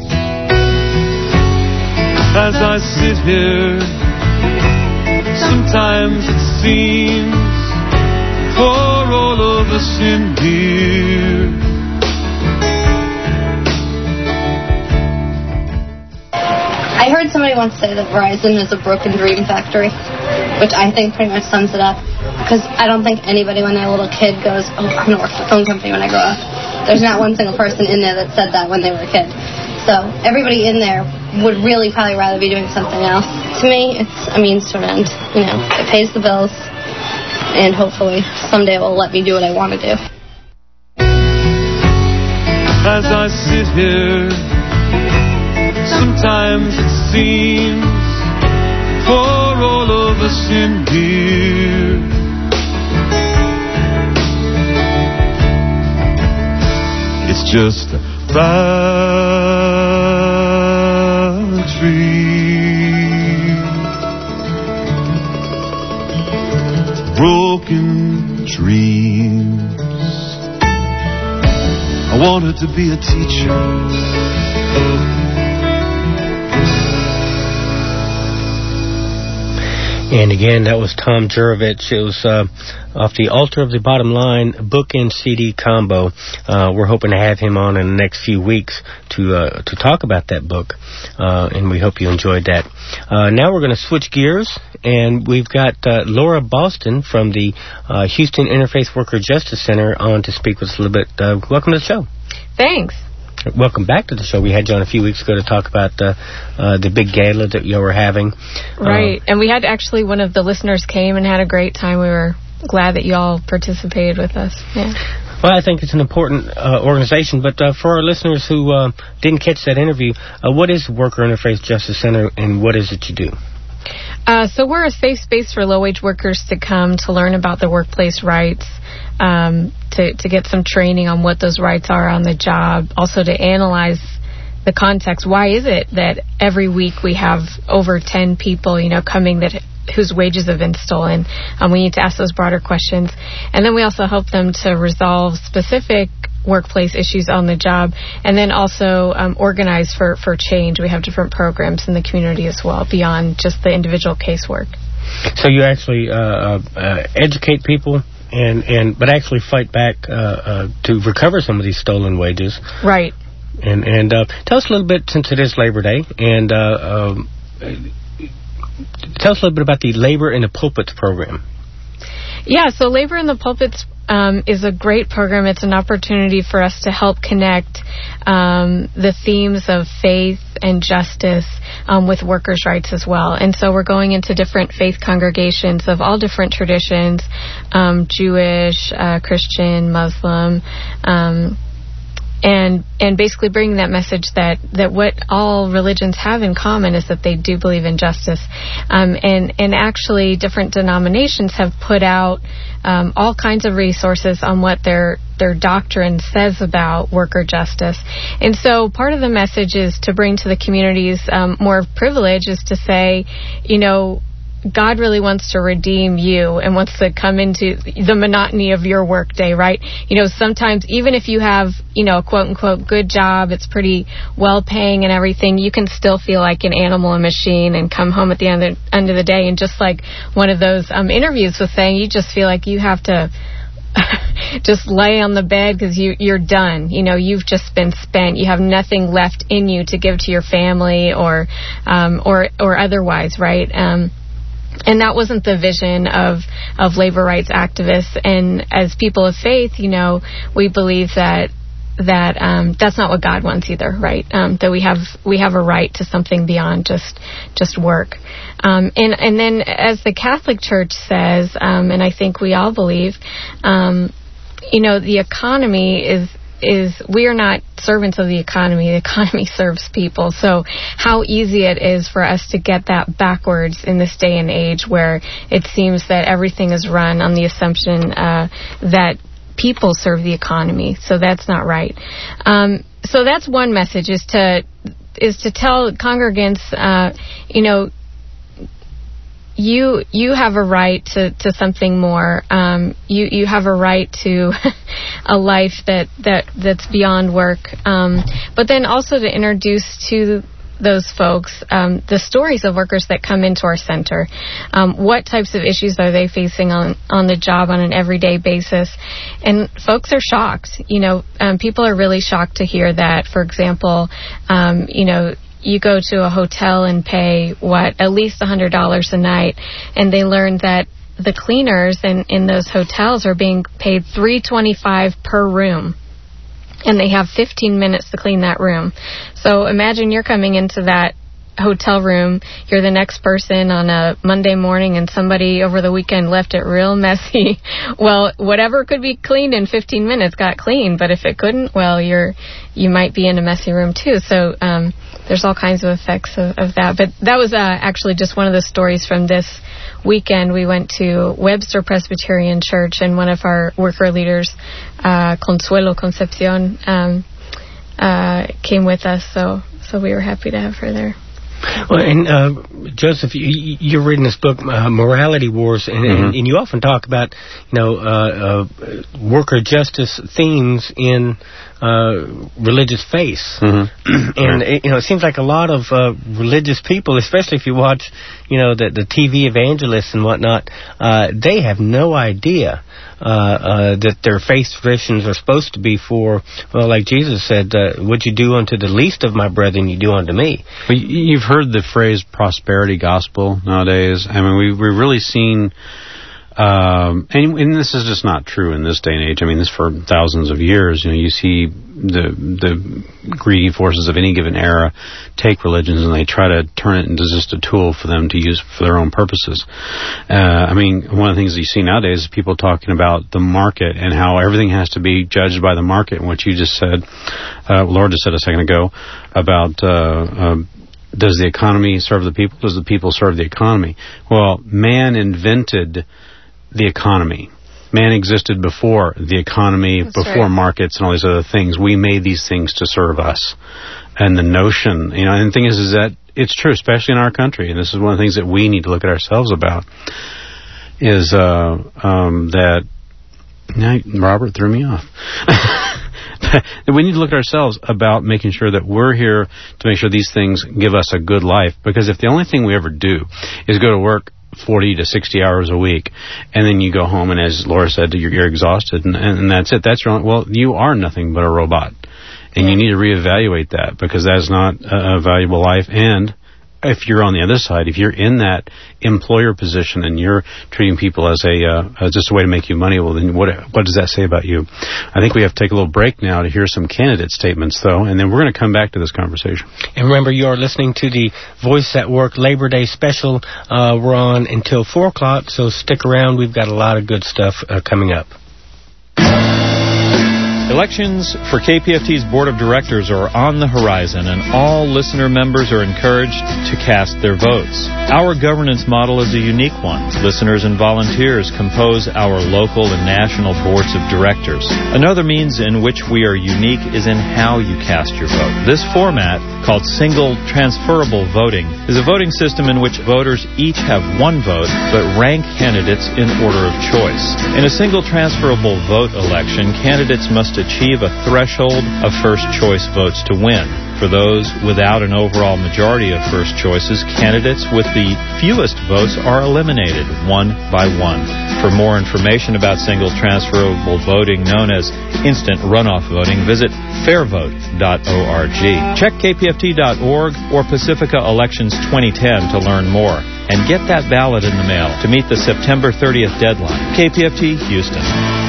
Q: As I sit here, sometimes it seems for all of us in here.
R: I heard somebody once say that Verizon is a broken dream factory, which I think pretty much sums it up. Because I don't think anybody when they're a little kid goes, oh, I'm going to work for a phone company when I grow up. There's not one single person in there that said that when they were a kid. So everybody in there would really probably rather be doing something else. To me, it's a means to an end. It pays the bills, and hopefully someday it will let me do what I want to do.
Q: As I sit here, sometimes it seems for all of us in here. It's just a bad dream. broken dreams. I wanted to be a teacher.
D: And again, that was Tom Jurovich. It was off the Altar of the Bottom Line book and CD combo. We're hoping to have him on in the next few weeks to talk about that book, and we hope you enjoyed that. Now we're going to switch gears, and we've got Laura Boston from the Houston Interfaith Worker Justice Center on to speak with us a little bit. Welcome to the show.
U: Thanks.
D: Welcome back to the show. We had you on a few weeks ago to talk about the big gala that you were having.
U: Right, and we had actually one of the listeners came and had a great time. We were glad that you all participated with us. Yeah.
D: Well, I think it's an important organization, but for our listeners who didn't catch that interview, what is Worker Interfaith Justice Center, and what is it you do?
U: So we're a safe space for low-wage workers to come to learn about their workplace rights, to get some training on what those rights are on the job, also to analyze the context. Why is it that every week we have over 10 people, coming whose wages have been stolen? We need to ask those broader questions. And then we also help them to resolve specific workplace issues on the job, and then also organize for change. We have different programs in the community as well, beyond just the individual casework.
D: So you actually educate people but actually fight back to recover some of these stolen wages.
U: Right.
D: And tell us a little bit, since it is Labor Day, and tell us a little bit about the Labor in the Pulpits program.
U: Yeah, so Labor in the Pulpits is a great program. It's an opportunity for us to help connect the themes of faith and justice with workers' rights as well. And so we're going into different faith congregations of all different traditions, Jewish, Christian, Muslim, and basically bringing that message that what all religions have in common is that they do believe in justice. And actually different denominations have put out all kinds of resources on what their doctrine says about worker justice. And so part of the message is to bring to the communities more privilege, is to say, God really wants to redeem you and wants to come into the monotony of your workday, right? Sometimes even if you have, a quote-unquote good job, it's pretty well-paying and everything, you can still feel like an animal, a machine, and come home at the end of the day. And just like one of those interviews was saying, you just feel like you have to just lay on the bed because you're done. You've just been spent. You have nothing left in you to give to your family or otherwise, right? And that wasn't the vision of labor rights activists. And as people of faith, we believe that that's not what God wants either, right? That we have a right to something beyond just work. And then, as the Catholic Church says, and I think we all believe, the economy is we are not servants of the economy. The economy serves people. So how easy it is for us to get that backwards in this day and age, where it seems that everything is run on the assumption that people serve the economy. So that's not right. So that's one message, is to tell congregants, you have a right to something more. You have a right to a life that's beyond work. But then also to introduce to those folks the stories of workers that come into our center. What types of issues are they facing on the job on an everyday basis? And folks are shocked. People are really shocked to hear that. For example, you go to a hotel and pay, at least $100 a night, and they learn that the cleaners in those hotels are being paid $3.25 per room, and they have 15 minutes to clean that room. So imagine you're coming into that hotel room, you're the next person on a Monday morning, and somebody over the weekend left it real messy. Well, whatever could be cleaned in 15 minutes got cleaned, but if it couldn't, well, you might be in a messy room too. So there's all kinds of effects of that. But that was actually just one of the stories from this weekend. We went to Webster Presbyterian Church, and one of our worker leaders, Consuelo Concepcion, came with us. So we were happy to have her there.
D: Well, and Joseph, you're reading this book, Morality Wars, and you often talk about, worker justice themes in religious faith. And it seems like a lot of religious people, especially if you watch, the TV evangelists and whatnot, they have no idea that their faith traditions are supposed to be for, well, like Jesus said, what you do unto the least of my brethren, you do unto me.
E: Well, you've heard the phrase prosperity gospel nowadays. I mean, we've really seen, and this is just not true in this day and age. I mean, this for thousands of years. You see the greedy forces of any given era take religions and they try to turn it into just a tool for them to use for their own purposes. I mean, one of the things that you see nowadays is people talking about the market and how everything has to be judged by the market. And what you just said, Laura just said a second ago about does the economy serve the people? Does the people serve the economy? Well, man invented the economy. Man existed before the economy, before markets and all these other things. We made these things to serve us. And the notion, and the thing is that it's true, especially in our country, and this is one of the things that we need to look at ourselves about, is that, Robert threw me off. We need to look at ourselves about making sure that we're here to make sure these things give us a good life. Because if the only thing we ever do is go to work 40 to 60 hours a week, and then you go home, and as Laura said, you're exhausted, and that's it. That's your only, well, you are nothing but a robot, and you need to reevaluate that, because that's not a valuable life. And if you're on the other side, if you're in that employer position and you're treating people as just a way to make you money, well, then what does that say about you? I think we have to take a little break now to hear some candidate statements, though, and then we're going to come back to this conversation.
D: And remember, you are listening to the Voice at Work Labor Day special. We're on until 4 o'clock, so stick around. We've got a lot of good stuff coming up.
A: Elections for KPFT's Board of Directors are on the horizon, and all listener members are encouraged to cast their votes. Our governance model is a unique one. Listeners and volunteers compose our local and national boards of directors. Another means in which we are unique is in how you cast your vote. This format, called single transferable voting, is a voting system in which voters each have one vote, but rank candidates in order of choice. In a single transferable vote election, candidates must achieve a threshold of first-choice votes to win. For those without an overall majority of first choices, candidates with the fewest votes are eliminated one by one. For more information about single transferable voting, known as instant runoff voting, visit fairvote.org. Check kpft.org or Pacifica Elections 2010 to learn more. And get that ballot in the mail to meet the September 30th deadline. KPFT, Houston.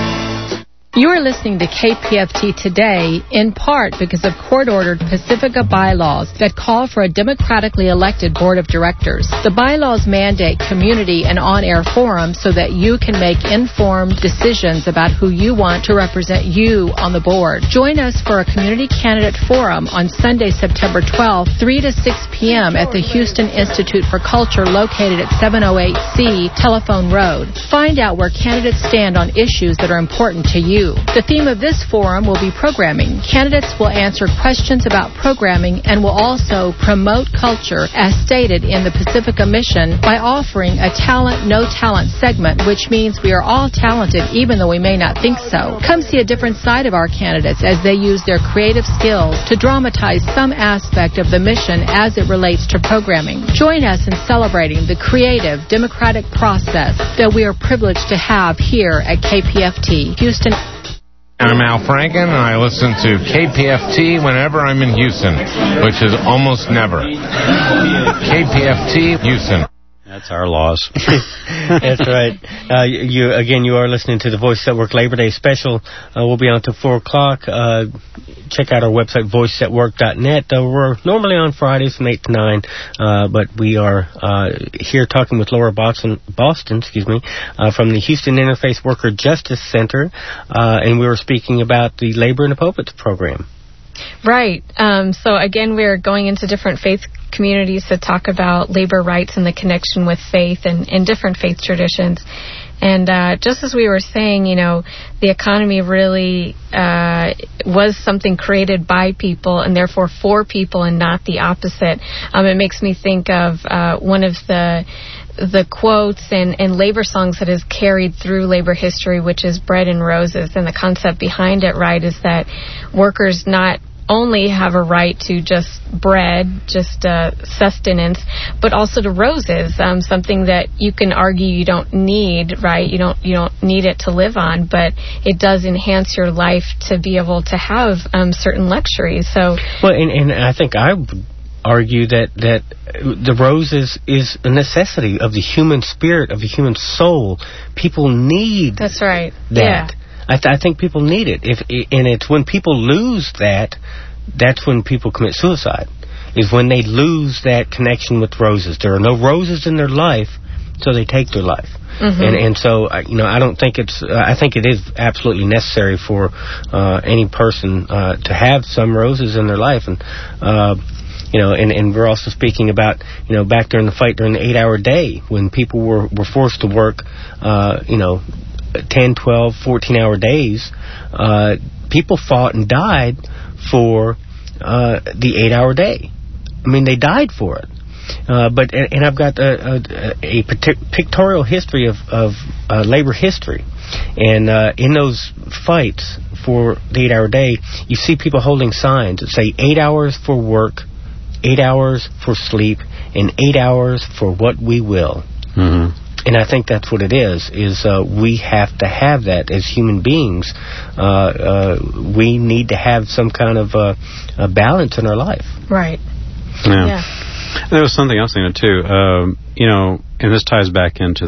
V: You are listening to KPFT Today, in part because of court-ordered Pacifica bylaws that call for a democratically elected board of directors. The bylaws mandate community and on-air forums so that you can make informed decisions about who you want to represent you on the board. Join us for a community candidate forum on Sunday, September 12th, 3 to 6 p.m. at the Houston Institute for Culture located at 708C Telephone Road. Find out where candidates stand on issues that are important to you. The theme of this forum will be programming. Candidates will answer questions about programming and will also promote culture as stated in the Pacifica mission by offering a talent, no talent segment, which means we are all talented even though we may not think so. Come see a different side of our candidates as they use their creative skills to dramatize some aspect of the mission as it relates to programming. Join us in celebrating the creative, democratic process that we are privileged to have here at KPFT Houston.
I: I'm Al Franken, and I listen to KPFT whenever I'm in Houston, which is almost never. KPFT, Houston.
E: That's our loss.
D: That's right. You are listening to the Voice at Work Labor Day special. We'll be on until 4 o'clock. Check out our website, voiceatwork.net. We're normally on Fridays from 8 to 9, but we are here talking with Laura Boston, from the Houston Interfaith Worker Justice Center, and we were speaking about the Labor in the Pulpit program.
U: Right. So, again, we're going into different faith communities to talk about labor rights and the connection with faith and different faith traditions. And just as we were saying, the economy really was something created by people and therefore for people and not the opposite. It makes me think of one of the quotes and labor songs that has carried through labor history, which is Bread and Roses. And the concept behind it, right, is that workers not only have a right to just bread, just sustenance, but also to roses, something that you can argue you don't need, right? You don't need it to live on, but it does enhance your life to be able to have certain luxuries. So,
D: well, and I think I would argue that the rose is a necessity of the human spirit, of the human soul. People need
U: that's right.
D: That. Yeah. I think people need it. And it's when people lose that, that's when people commit suicide, is when they lose that connection with roses. There are no roses in their life, so they take their life. Mm-hmm. And so, I don't think I think it is absolutely necessary for any person to have some roses in their life. And, and we're also speaking about, back during the fight during the 8-hour day, when people were forced to work, 10, 12, 14-hour days, people fought and died for the 8-hour day. I mean, they died for it. But I've got a pictorial history of labor history. And in those fights for the 8-hour day, you see people holding signs that say 8 hours for work, 8 hours for sleep, and 8 hours for what we will. Mm-hmm. And I think that's what it is we have to have that as human beings. We need to have some kind of a balance in our life.
U: Right.
E: Yeah. There was something else in it, too. And this ties back into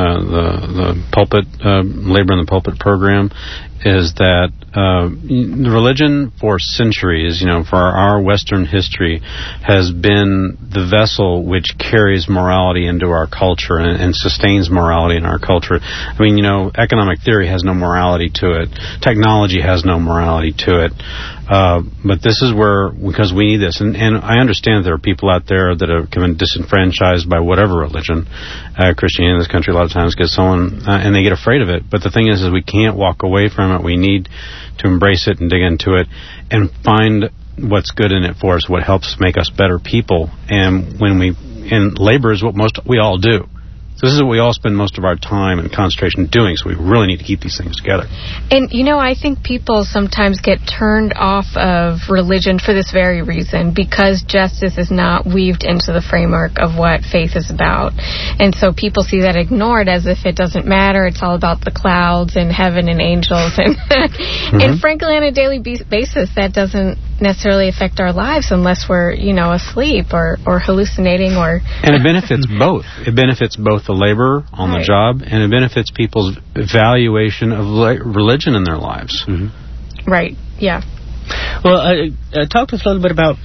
E: the pulpit, labor in the pulpit program, is that the religion for centuries, for our Western history, has been the vessel which carries morality into our culture and sustains morality in our culture. I mean, economic theory has no morality to it. Technology has no morality to it. But this is because we need this. And I understand there are people out there that have been disenfranchised by whatever religion. Christianity in this country a lot of times gets someone, and they get afraid of it. But the thing is we can't walk away from it. We need to embrace it and dig into it and find what's good in it for us, what helps make us better people. And labor is what we all do. So this is what we all spend most of our time and concentration doing, so we really need to keep these things together.
U: And, I think people sometimes get turned off of religion for this very reason, because justice is not weaved into the framework of what faith is about. And so people see that ignored as if it doesn't matter, it's all about the clouds and heaven and angels. And, mm-hmm. And frankly, on a daily basis, that doesn't necessarily affect our lives unless we're, asleep or hallucinating or...
E: And it benefits both. It benefits both the labor on the job, and it benefits people's evaluation of religion in their lives.
U: Mm-hmm. Right, yeah.
D: Well, talk to us a little bit about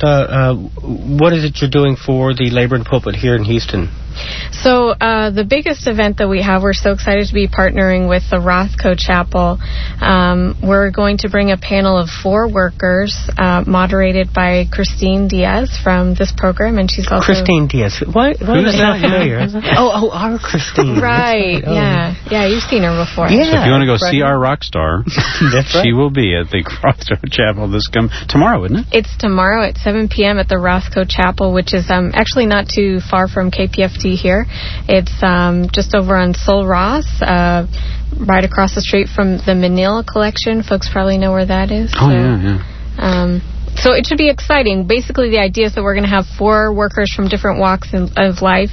D: what is it you're doing for the Labor in the Pulpit here in Houston?
U: So the biggest event that we have, we're so excited to be partnering with the Rothko Chapel. We're going to bring a panel of 4 workers, moderated by Christine Diaz from this program, and she's also...
D: Christine Diaz. Why is that familiar? Our Christine.
U: Right, yeah, you've seen her before.
E: Yeah. So if you want to go see our rock star, that's right. She will be at the Rothko Chapel tomorrow, isn't it?
U: It's tomorrow at 7 p.m. at the Rothko Chapel, which is actually not too far from KPFT here. It's just over on Sul Ross, right across the street from the Manila Collection. Folks probably know where that is.
E: Oh, yeah.
U: So it should be exciting. Basically, the idea is that we're going to have 4 workers from different walks of life.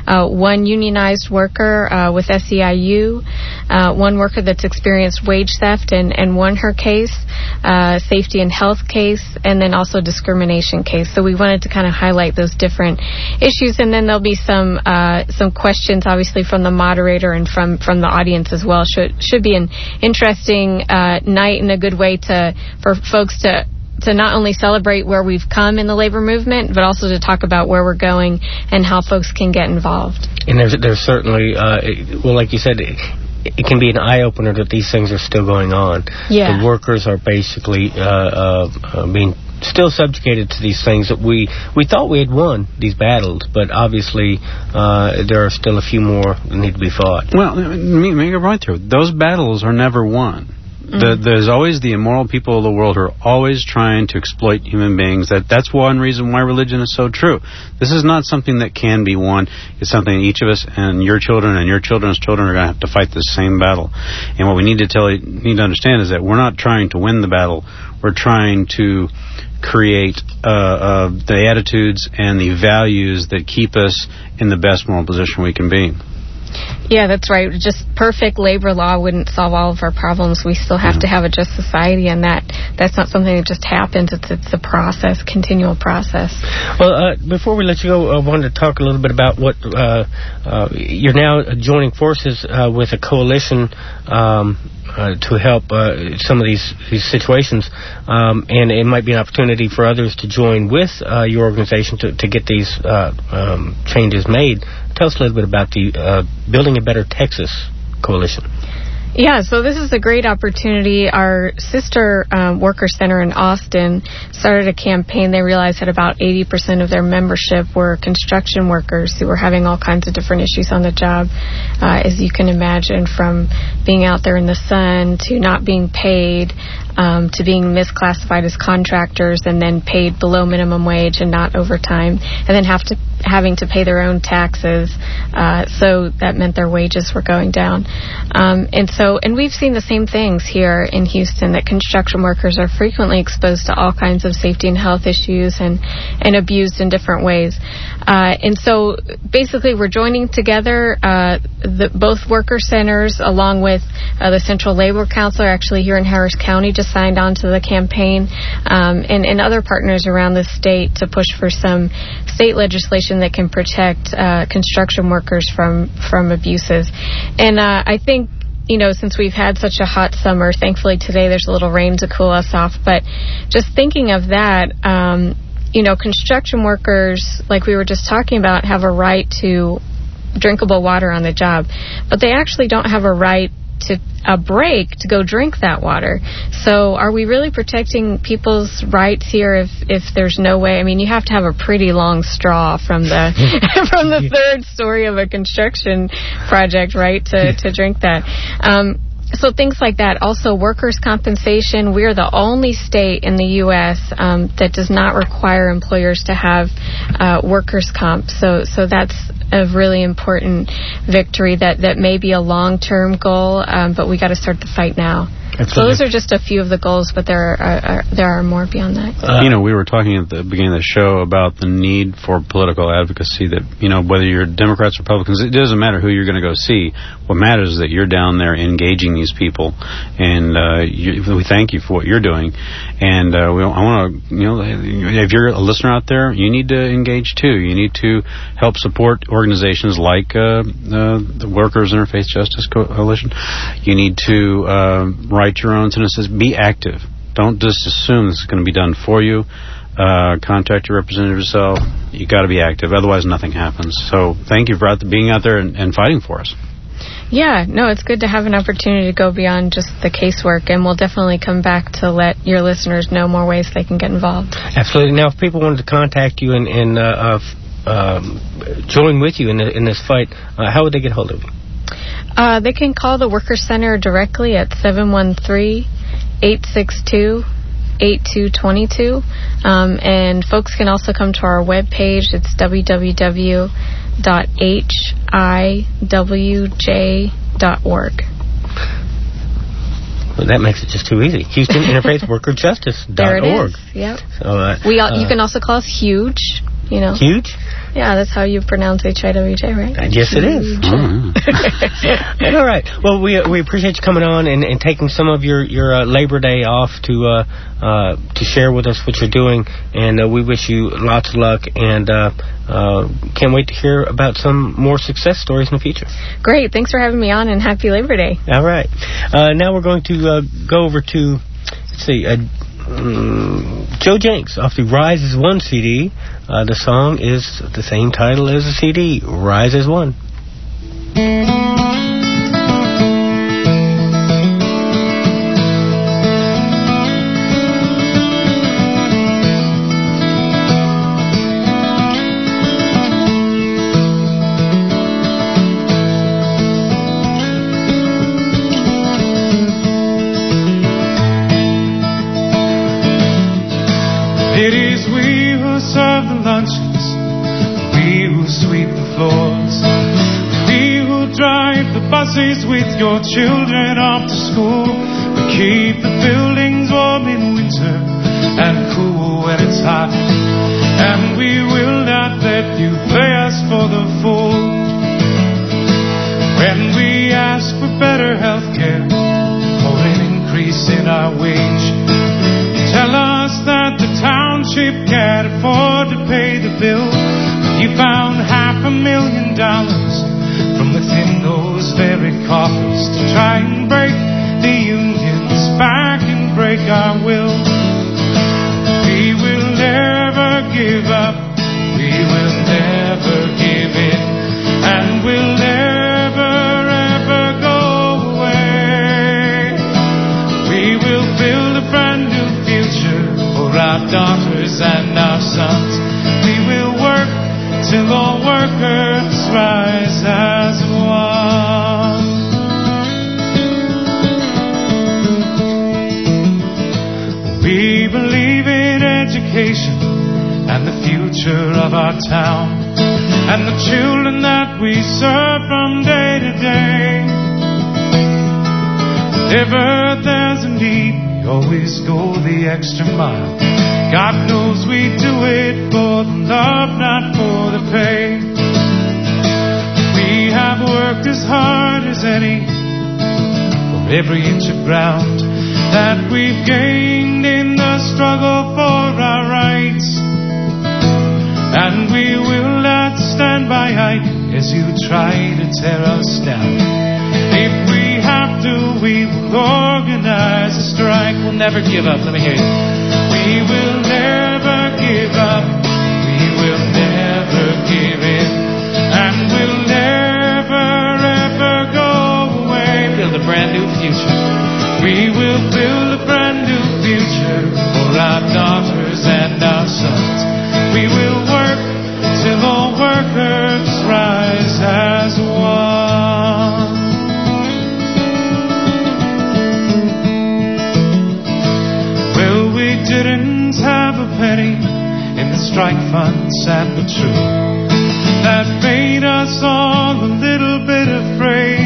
U: 1 unionized worker with SEIU, 1 worker that's experienced wage theft and won her case, safety and health case, and then also discrimination case. So we wanted to kind of highlight those different issues, and then there'll be some questions, obviously, from the moderator and from the audience as well. Should be an interesting night and a good way for folks to not only celebrate where we've come in the labor movement, but also to talk about where we're going and how folks can get involved.
D: And there's certainly, like you said, it can be an eye-opener that these things are still going on.
U: Yeah.
D: The workers are basically being still subjugated to these things that we thought we had won these battles, but obviously there are still a few more that need to be fought.
E: Well, you're right there. Those battles are never won. There's always the immoral people of the world who are always trying to exploit human beings. That's one reason why religion is so true. This is not something that can be won. It's something each of us and your children and your children's children are going to have to fight the same battle. And what we need to understand is that we're not trying to win the battle. We're trying to create the attitudes and the values that keep us in the best moral position we can be.
U: Yeah, that's right. Just perfect labor law wouldn't solve all of our problems. We still have to have a just society, and that's not something that just happens. It's a process, continual process.
D: Well, before we let you go, I wanted to talk a little bit about what you're now joining forces with a coalition to help some of these situations, and it might be an opportunity for others to join with your organization to get these changes made. Tell us a little bit about the Building a Better Texas coalition.
U: Yeah, so this is a great opportunity. Our sister worker center in Austin started a campaign. They realized that about 80% of their membership were construction workers who were having all kinds of different issues on the job, as you can imagine, from being out there in the sun to not being paid, to being misclassified as contractors and then paid below minimum wage and not overtime, and then having to pay their own taxes. So that meant their wages were going down. And we've seen the same things here in Houston, that construction workers are frequently exposed to all kinds of safety and health issues and abused in different ways. And so basically we're joining together both worker centers along with the Central Labor Council, actually here in Harris County, just signed on to the campaign, and other partners around the state to push for some state legislation that can protect construction workers from abuses. And I think, since we've had such a hot summer, thankfully today there's a little rain to cool us off, but just thinking of that, construction workers, like we were just talking about, have a right to drinkable water on the job, but they actually don't have a right to a break to go drink that water. So are we really protecting people's rights here if there's no way? I mean, you have to have a pretty long straw from the from the third story of a construction project, right, to drink that. So things like that. Also, workers' compensation. We're the only state in the U.S. That does not require employers to have workers' comp. So that's a really important victory that may be a long-term goal, but we got to start the fight now. Absolutely. So those are just a few of the goals, but there are more beyond that.
E: We were talking at the beginning of the show about the need for political advocacy, that, whether you're Democrats or Republicans, it doesn't matter who you're going to go see. What matters is that you're down there engaging these people, and we thank you for what you're doing. And I want to, if you're a listener out there, you need to engage too. You need to help support organizations like the Workers Interfaith Justice Coalition. You need to write your own sentences. Be active. Don't just assume this is going to be done for you. Contact your representative yourself. You got to be active, otherwise nothing happens. So thank you for being out there and fighting for us.
U: Yeah, no, it's good to have an opportunity to go beyond just the casework, and we'll definitely come back to let your listeners know more ways they can get involved. Absolutely.
D: Now, if people wanted to contact you and join with you in this fight, how would they get hold of you?
U: They can call the Workers Center directly at 713-862-8222. And folks can also come to our webpage. It's www.hiwj.org.
D: Well, that makes it just too easy. Houston Interfaith Worker Justice.org.
U: There it is. Yep. So, you can also call us HUGE.
D: Huge?
U: Yeah, that's how you pronounce HIWJ, right?
D: Yes, it is. All right. Well, we appreciate you coming on and taking some of your Labor Day off to share with us what you're doing, and we wish you lots of luck, and can't wait to hear about some more success stories in the future.
U: Great. Thanks for having me on, and happy Labor Day.
D: All right. Now we're going to go over to, let's see, Joe Jenks off the Rise as One CD. The song is the same title as the CD, Rise as One.
C: buses with your children off to school. We keep the buildings warm in winter and cool when it's hot. And we will not let you pay us for the fool. When we ask for better health care or an increase in our wage, you tell us that the township can't afford to pay the bill. You found $500,000 from within those very coffers to try and break the union's back and break our will. We will never give up, we will never give in, and we'll never ever go away. We will build a brand new future for our daughters and our sons. We will work till all workers rise as one. We believe in education and the future of our town, and the children that we serve from day to day. Whenever there's a need, we always go the extra mile. God knows we do it for the love, not for the pay. We have worked as hard as any for every inch of ground that we've gained in the struggle for our rights. And we will not stand by idle as you try to tear us down. If we have to, we will organize a strike. We'll never give up. Let me hear you. We will never give up. We will never give in. And we'll never ever go away. Build a brand new future. We will build a brand new future for our daughters and our sons. We will work till all workers rise as one. Well, we didn't have a penny in the strike fund, sad but true. That made us all a little bit afraid.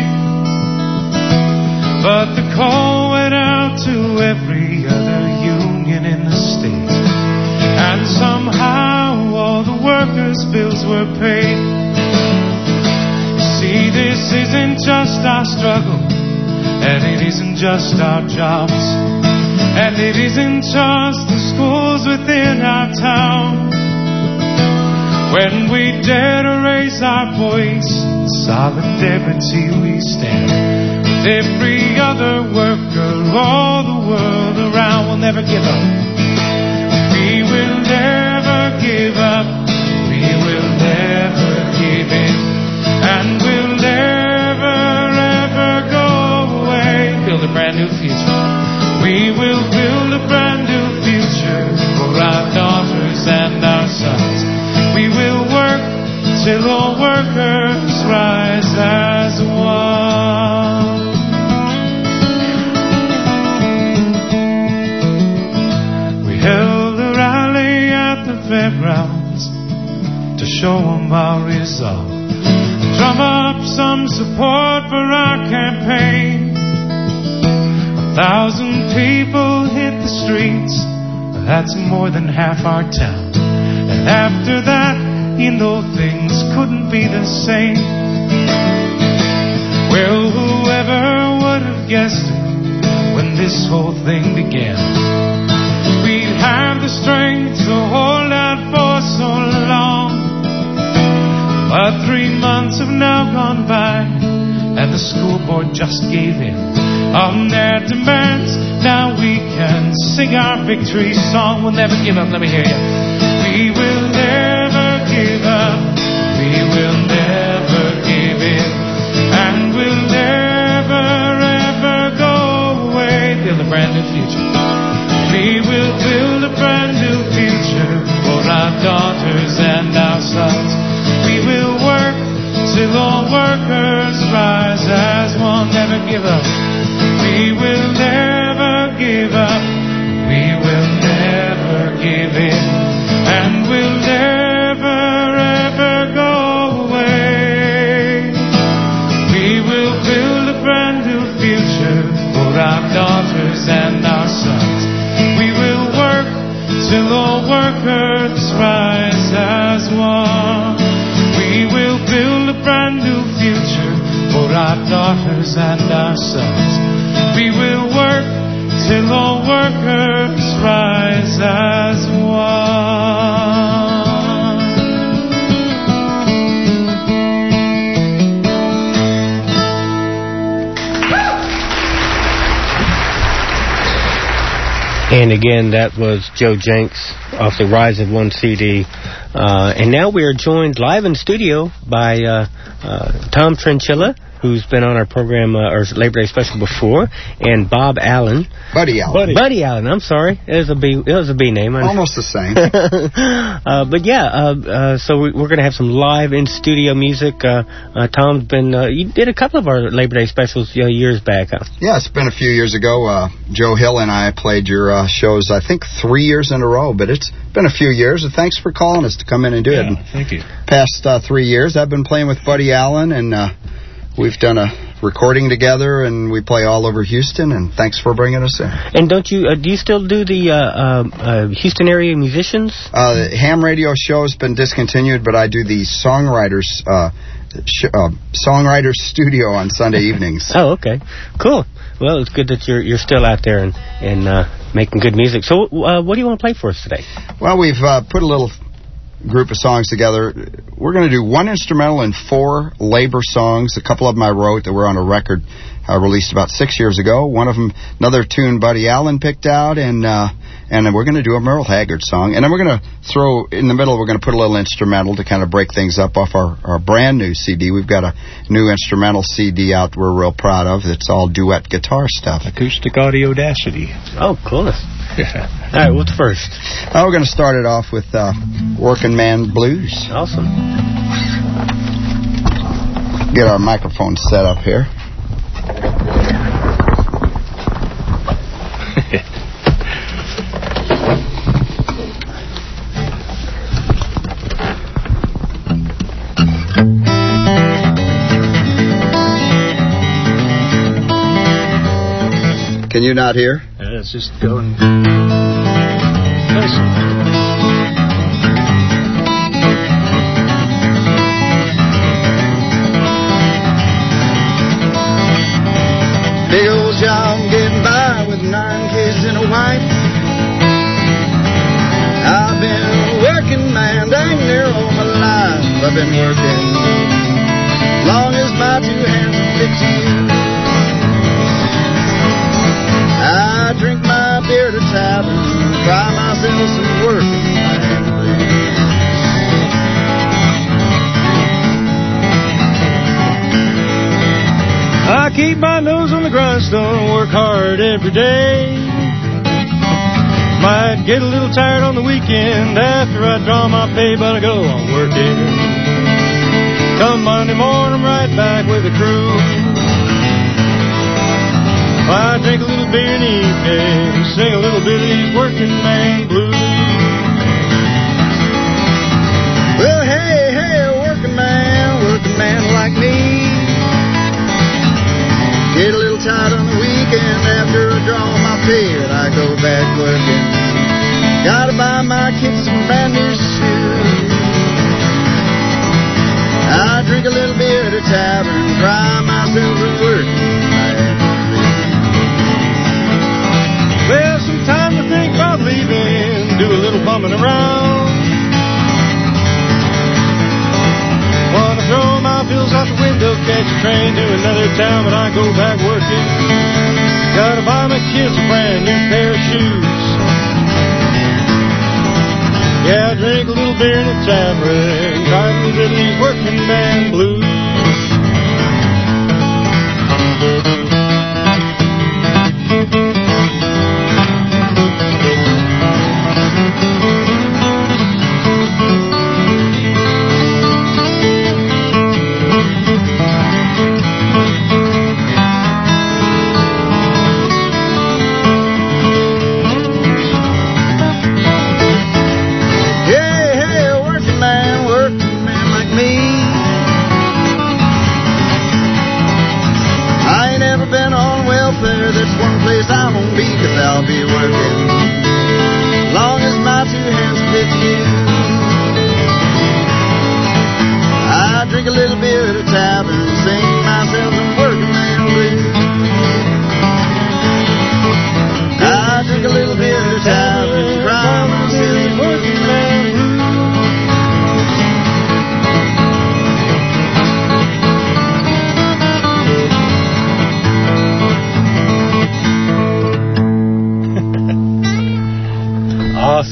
C: But the call went out to every other union in the state, and somehow all the workers' bills were paid. See, this isn't just our struggle, and it isn't just our jobs, and it isn't just the schools within our town. When we dare to raise our voice, in solidarity we stand. Every other worker, all the world around, will never give up. We will never give up. We will never give in. And we'll never ever go away. Build a brand new future. We will build a brand new future for our daughters and our sons. We will work till all workers rise as one. Held a rally at the fairgrounds to show them our resolve, drum up some support for our campaign. 1,000 people hit the streets, that's more than half our town. And after that, you know things couldn't be the same. Well, whoever would have guessed it when this whole thing began? We'd have the strength to hold out for so long. But 3 months have now gone by, and the school board just gave in on their demands. Now we can sing our victory song. We'll never give up. Let me hear you. We will never give up. We will never give in. And we'll never ever go away. Build a brand new future. We will build a brand new future for our daughters and our sons. We will work till all workers rise as one. Never give up. We will never give up. We will never give in. And we'll never ever go away. We will build daughters and our sons. We will work till all workers rise as one. We will build a brand new future for our daughters and our sons. We will work till all workers rise as one.
D: And again, that was Joe Jenks off the Rise of One CD. And now we are joined live in studio by Tom Tranchilla, who's been on our program, our Labor Day special before, and Bob Allen.
F: Buddy Allen.
D: Buddy Allen, I'm sorry. It was a B name.
F: Almost the same.
D: But yeah, so we're going to have some live in-studio music. Tom's been, you did a couple of our Labor Day specials years back, huh?
F: Yeah, it's been a few years ago. Joe Hill and I played your shows, I think, 3 years in a row, but it's been a few years, and thanks for calling us to come in and do it. And
C: thank you.
F: Past 3 years, I've been playing with Buddy Allen, and we've done a recording together, and we play all over Houston, and thanks for bringing us in.
D: And don't you, do you still do the Houston area musicians?
F: The ham radio show has been discontinued, but I do the songwriters studio on Sunday evenings.
D: Oh, okay. Cool. Well, it's good that you're still out there and making good music. So what do you want to play for us today?
F: Well, we've put a little group of songs together. We're going to do one instrumental and 4 labor songs. A couple of them I wrote that were on a record released about 6 years ago. One of them, another tune Buddy Allen picked out, and then we're going to do a Merle Haggard song. And then we're going to throw, in the middle, we're going to put a little instrumental to kind of break things up off our brand new CD. We've got a new instrumental CD out we're real proud of. It's all duet guitar stuff.
C: Acoustic Audiodacity.
D: Oh, coolness. Yeah. All right, what's first?
F: We're going to start it off with Working Man Blues.
D: Awesome.
F: Get our microphone set up here. Can you not hear?
C: Yeah, it's just going.
F: Big old job getting by with 9 kids and a wife. I've been working, man, dang near all my life. I've been working long as my 2 hands will fit to use. I drink my beer at a tavern, try myself some working man blues.
C: I keep my nose on the grindstone, work hard every day. Might get a little tired on the weekend after I draw my pay, but I go on working. Come Monday morning, I'm right back with the crew. I drink a little beer in the evening, sing a little bit of these working man blues.
F: Well, hey, working man like me. Get a little tired on the weekend after I draw my pay, and I go back working. Gotta buy my kids some brand new shoes. I drink a little beer at a tavern, try myself at working.
C: Well, sometimes I think about leaving, do a little bumming around. Wanna throw my bills out the window, catch a train to another town, but I go back working. Gotta buy my kids a brand new pair of shoes. Yeah, I drink a little beer in a tavern, try a little bit of these working man blues.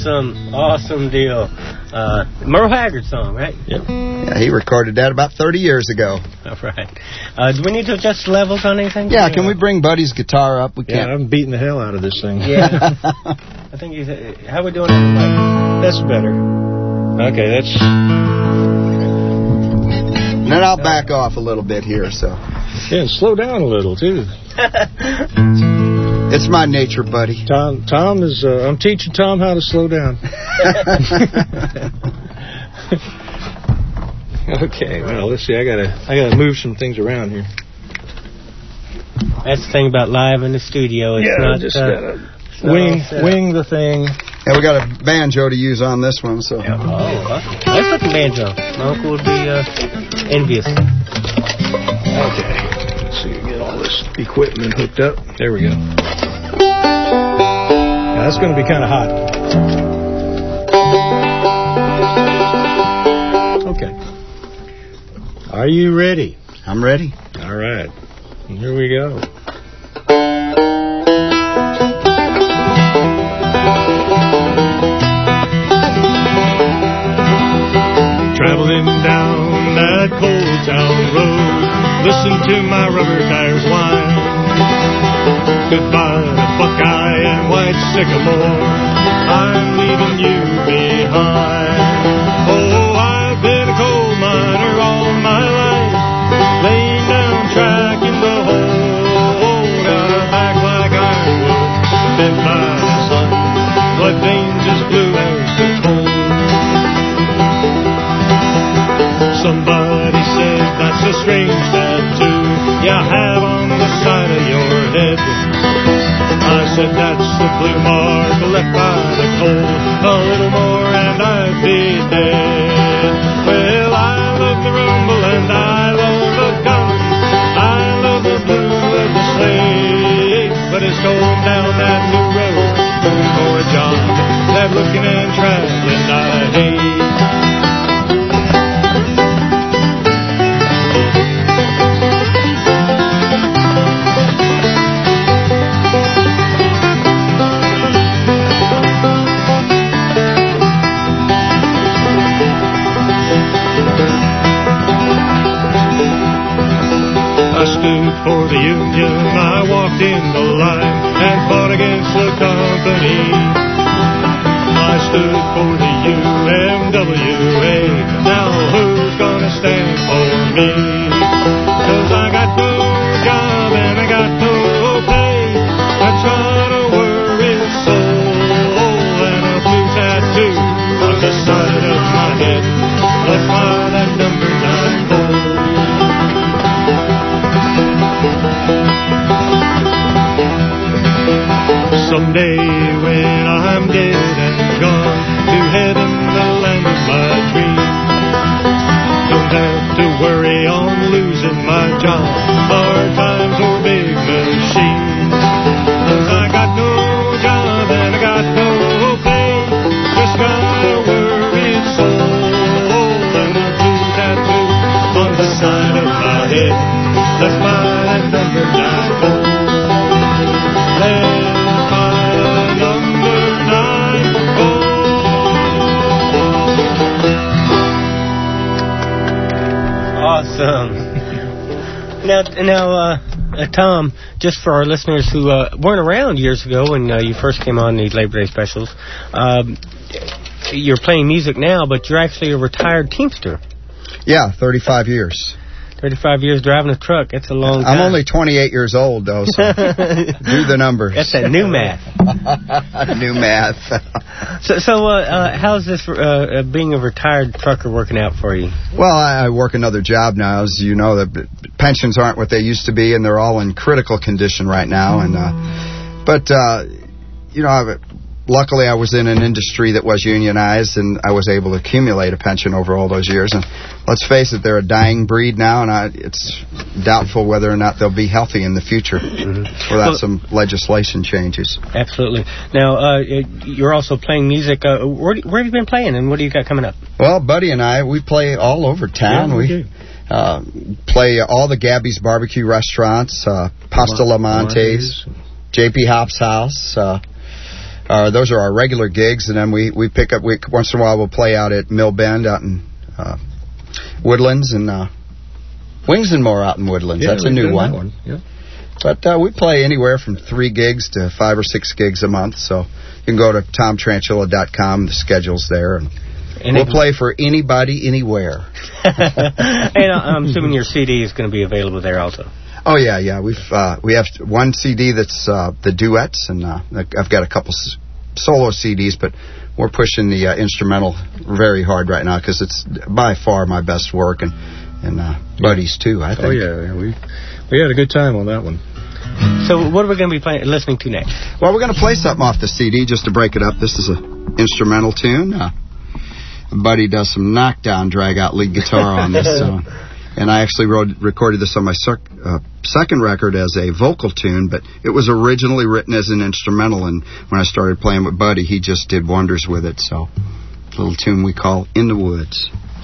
D: Awesome deal. Merle Haggard song, right?
F: Yep. Yeah, he recorded that about 30 years ago.
D: All right. Do we need to adjust levels on anything?
F: Yeah, can we bring Buddy's guitar up? We can't.
G: Yeah, I'm beating the hell out of this thing.
D: Yeah. I think how we doing?
G: That's better. Okay, that's...
F: And then I'll back off a little bit here, so...
G: Yeah, slow down a little, too.
F: It's my nature, buddy.
G: Tom is... I'm teaching Tom how to slow down. Okay, well, let's see. I gotta move some things around here.
D: That's the thing about live in the studio. It's not
G: just gotta wing the thing.
F: And we got a banjo to use on this one, so...
D: Yeah. Let's put the banjo. My uncle would be envious.
G: Okay. Let's see, get all this equipment hooked up. There we go. Now, that's going to be kind of hot. Okay. Are you ready?
F: I'm ready.
G: All right. Here we go. Traveling down that cold town road, listen to my rubber tires whine. Goodbye to Buckeye and White Sycamore, I'm leaving you behind. Oh, I've been a coal miner all my life, laying down track in the hole. Got a back like ironwood, bent by the sun, blood veins as blue as the coal. Somebody said that's a strange tattoo you have on the side of your head. I said that's the blue mark left by the coal. A little more and I'd be dead. Well, I love the rumble and I love the gun. I love the blue of the sleigh. But it's going down that new road for a job that looking and traveling I hate. I stood for the Union, I walked in the line and fought against the company. I stood for the UMWA, now who's gonna stand for me? 'Cause I got no job and I got no pay, that's got a worried soul. And a blue tattoo on the side of my head, left by that number 9 pole. Someday when I'm dead and gone to heaven, the land of my dreams, don't have to worry on losing my job, hard times or big machines. 'Cause I got no job and I got no pay, just got a worried soul. And a blue tattoo on the side of my head, that's my number 9 hole.
D: Awesome. Now, Tom, just for our listeners who weren't around years ago when you first came on these Labor Day specials, you're playing music now, but you're actually a retired Teamster.
F: Yeah, 35 years.
D: 35 years driving a truck, that's a long time.
F: I'm only 28 years old, though, so do the numbers.
D: That's that new math.
F: New math.
D: So how's this being a retired trucker working out for you?
F: Well, I work another job now. As you know, the pensions aren't what they used to be, and they're all in critical condition right now. And you know, luckily I was in an industry that was unionized, and I was able to accumulate a pension over all those years. And let's face it, they're a dying breed now, and it's doubtful whether or not they'll be healthy in the future without some legislation changes.
D: Absolutely. Now, you're also playing music. Where have you been playing, and what do you got coming up?
F: Well, Buddy and I, we play all over town.
D: Yeah,
F: we do. Play all the Gabby's Barbecue restaurants, Pasta La Monte's, J.P. Hop's House, those are our regular gigs, and then we pick up. Once in a while, we'll play out at Mill Bend out in Woodlands, and Wings and More out in Woodlands.
H: Yeah,
F: that's a new one.
H: Yeah.
F: But we play anywhere from 3 gigs to 5 or 6 gigs a month. So you can go to TomTranchilla.com. The schedule's there, and we'll play for anybody, anywhere.
D: And I'm assuming your CD is going to be available there also.
F: Oh yeah. We have one CD that's the duets, and I've got a couple solo CDs, but we're pushing the instrumental very hard right now because it's by far my best work, and Buddy's too, I think.
H: Oh yeah, we had a good time on that one.
D: So what are we going to be listening to next?
F: Well, we're going to play something off the CD just to break it up. This is an instrumental tune. Buddy does some knockdown drag-out lead guitar on this song. And I actually recorded this on my second record as a vocal tune, but it was originally written as an instrumental, and when I started playing with Buddy, he just did wonders with it. So, a little tune we call In the Woods.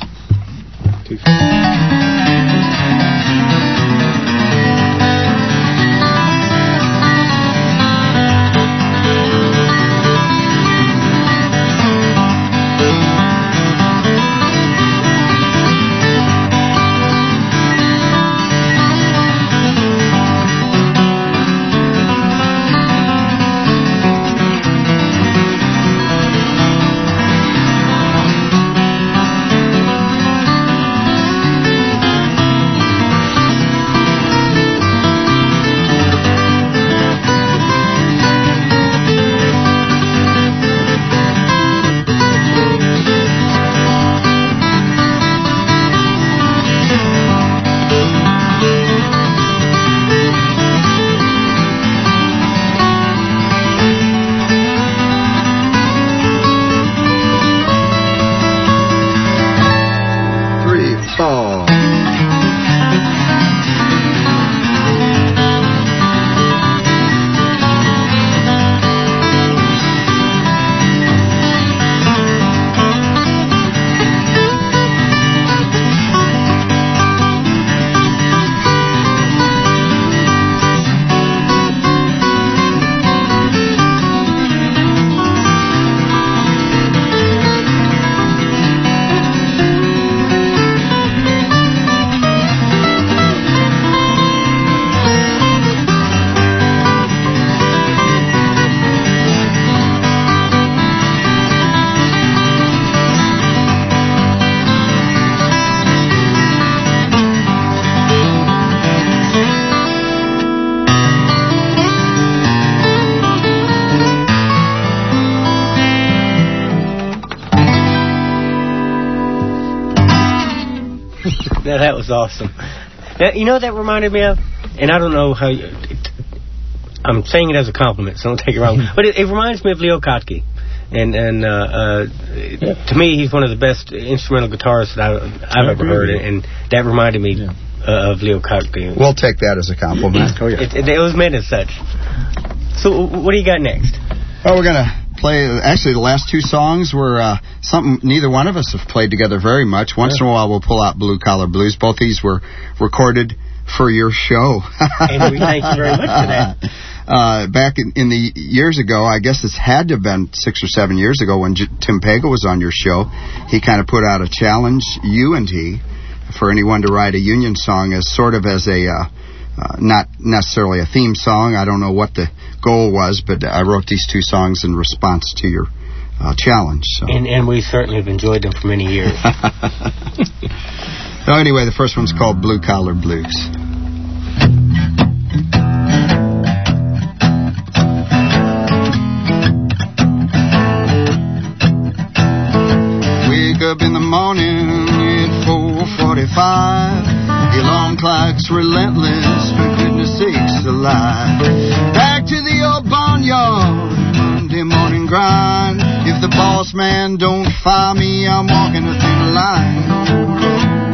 D: Now, that was awesome. Now, you know what that reminded me of? And I don't know how you... I'm saying it as a compliment, so don't take it wrong. But it reminds me of Leo Kottke. And to me, he's one of the best instrumental guitarists that I've ever heard. And that reminded me of Leo Kottke.
F: We'll take that as a compliment.
D: Oh, yeah. It was meant as such. So what do you got next?
F: Well, we're going to play... Actually, the last 2 songs were something neither one of us have played together very much. Once in a while, we'll pull out Blue Collar Blues. Both these were recorded for your show.
D: And we thank you very much for that.
F: Back in the years ago, I guess it's had to have been 6 or 7 years ago when Tim Pega was on your show, he kind of put out a challenge, you and he, for anyone to write a Union song as sort of as a, not necessarily a theme song. I don't know what the goal was, but I wrote these 2 songs in response to your challenge. So.
D: And we certainly have enjoyed them for many years.
F: So anyway, the first one's called Blue Collar Blues. Wake up in the morning at 4:45. The alarm clock's relentless, for goodness sakes alive. Back to the old barnyard, Monday morning grind. If the boss man don't fire me, I'm walking a thin line.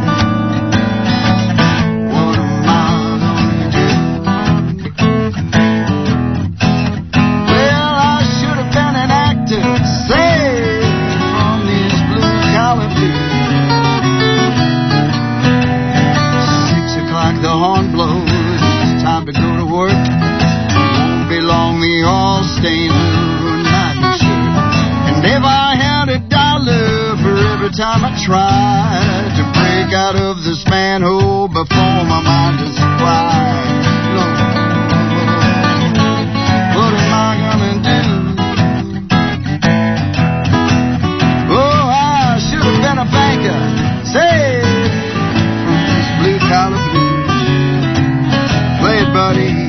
F: The horn blows, it's time to go to work. Won't be long, we all stay in the night. time I tried to break out of this manhole before my mind is quiet. Lord, what am I gonna do? Oh, I should have been a banker, saved from this blue collar blues. Play it, buddy.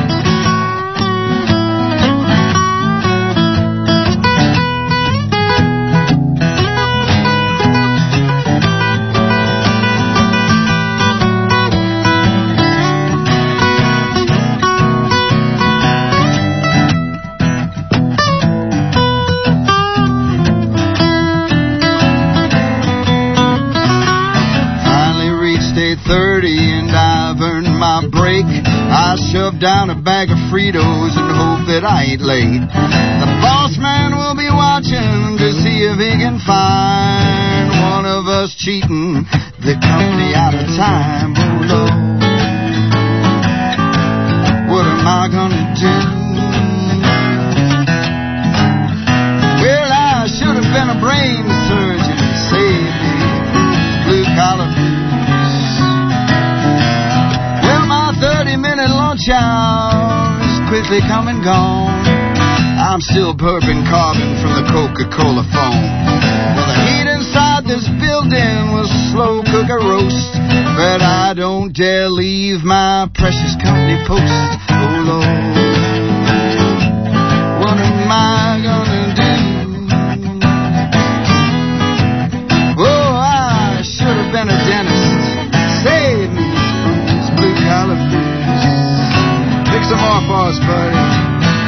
F: I shoved down a bag of Fritos and hope that I ain't late. The boss man will be watching to see if he can find one of us cheating the company out of time. Oh, Lord, what am I gonna do? Well, I should have been a brain surgeon to save me blue collar blues. 30-minute lunch hour is quickly come and gone. I'm still burping carbon from the Coca-Cola foam. Well, the heat inside this building will slow cook a roast, but I don't dare leave my precious company post. Oh, Lord, what am I gonna do? Oh, I should have been a dentist. Save me from this blue collar blues. Pick some more for us, buddy.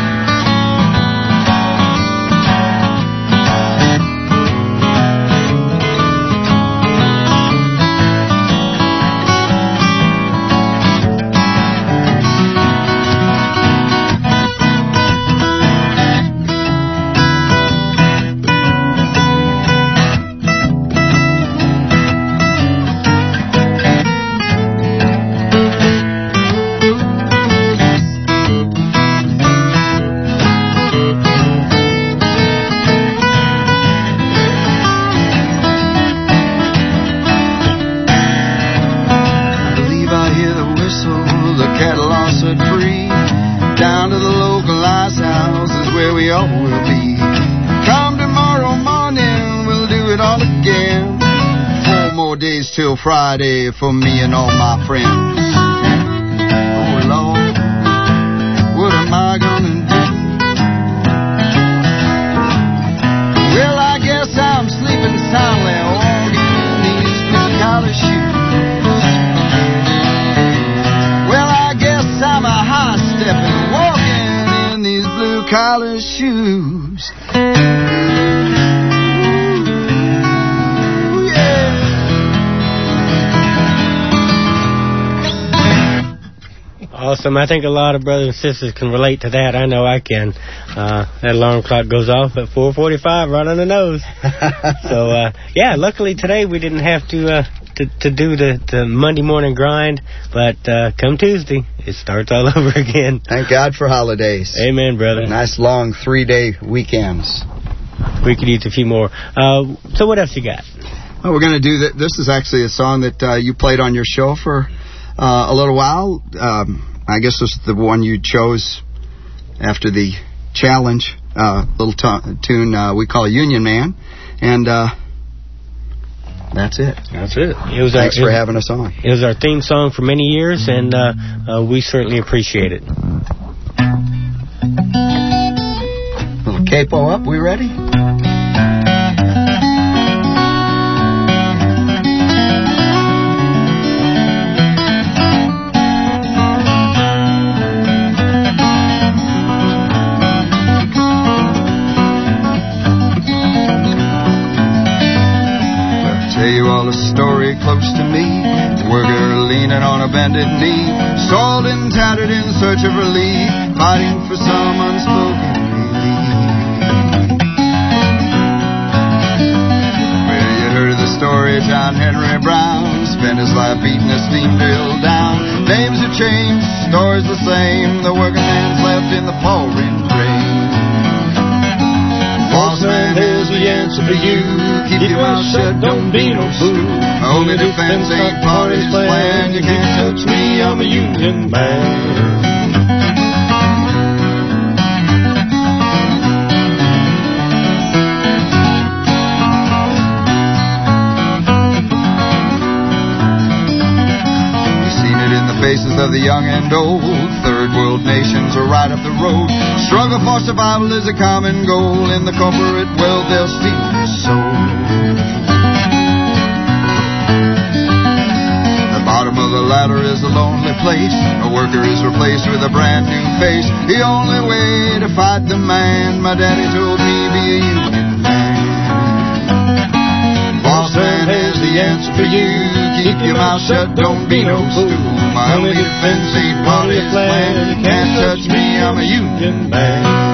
F: Till Friday for me and all my friends. Oh, Lord, what am I gonna do? Well, I guess I'm sleeping soundly walking in these blue collar shoes. Well, I guess I'm a high-stepping walking in these blue collar shoes.
D: Awesome. I think a lot of brothers and sisters can relate to that. I know I can. That alarm clock goes off at 4:45 right on the nose. So, yeah, luckily today we didn't have to do the Monday morning grind, but come Tuesday, it starts all over again.
F: Thank God for holidays.
D: Amen, brother.
F: Nice long 3-day weekends.
D: We could use a few more. So what else you got?
F: Well, we're going to do that. This is actually a song that you played on your show for a little while. I guess this is the one you chose after the challenge, little tune we call Union Man. And that's it.
D: That's it.
F: Thanks for having us on.
D: It was our theme song for many years, and we certainly appreciate it.
F: Little capo up. We ready? Tell you all a story close to me. Worker leaning on a bended knee, soiled and tattered in search of relief, fighting for some unspoken relief. Well, you heard of the story of John Henry Brown, spent his life beating a steam drill down. Names have changed, stories the same, the working man's left in the pouring rain. Boss man, here's the answer.
C: answer for you. Keep your mouth shut, don't be no fool.
B: My only defense ain't party's plan. You can't touch me, I'm a union man. Faces of the young and old, third world nations are right up the road. Struggle for survival is a common goal. In the corporate world they'll steal your soul. The bottom of the ladder is a lonely place. A worker is replaced with a brand new face. The only way to fight the man, my daddy told me, be a union man. Boss man has the answer for you. Keep your mouth shut, don't be no fool. My only defense ain't party's plan. You can't touch me, I'm a union man.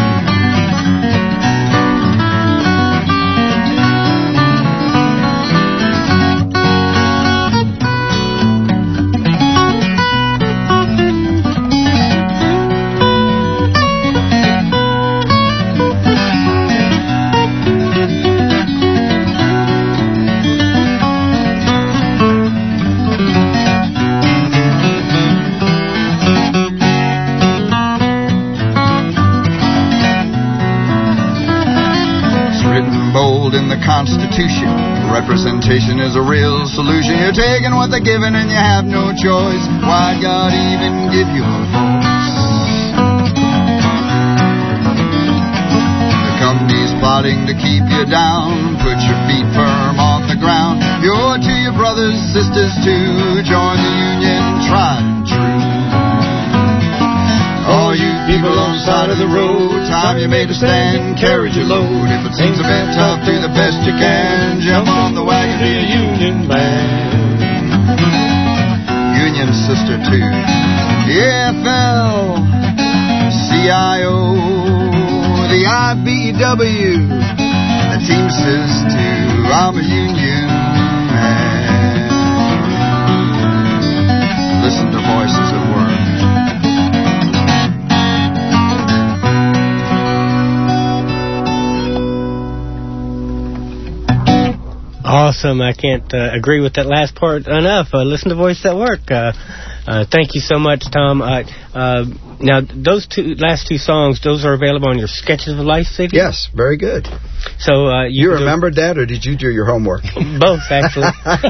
B: In the Constitution, representation is a real solution. You're taking what they're giving and you have no choice. Why'd God even give you a voice? The company's plotting to keep you down. Put your feet firm on the ground. You owe it to your brothers, sisters too. Join the union, tried and true. All you people on the side of the road, time you made a stand, carried your load. If it seems a bit tough, do the best you can. Jump on the wagon, be a union man. Union sister too. The AFL, CIO, the IBW, the Teamsters too. I'm a union man. Listen to voices at work.
D: Awesome. I can't agree with that last part enough. Listen to Voice at Work. Thank you so much, Tom. Now, those last two songs, those are available on your Sketches of Life CD?
F: Yes, very good.
D: So
F: you remembered that, or did you do your homework?
D: Both, actually.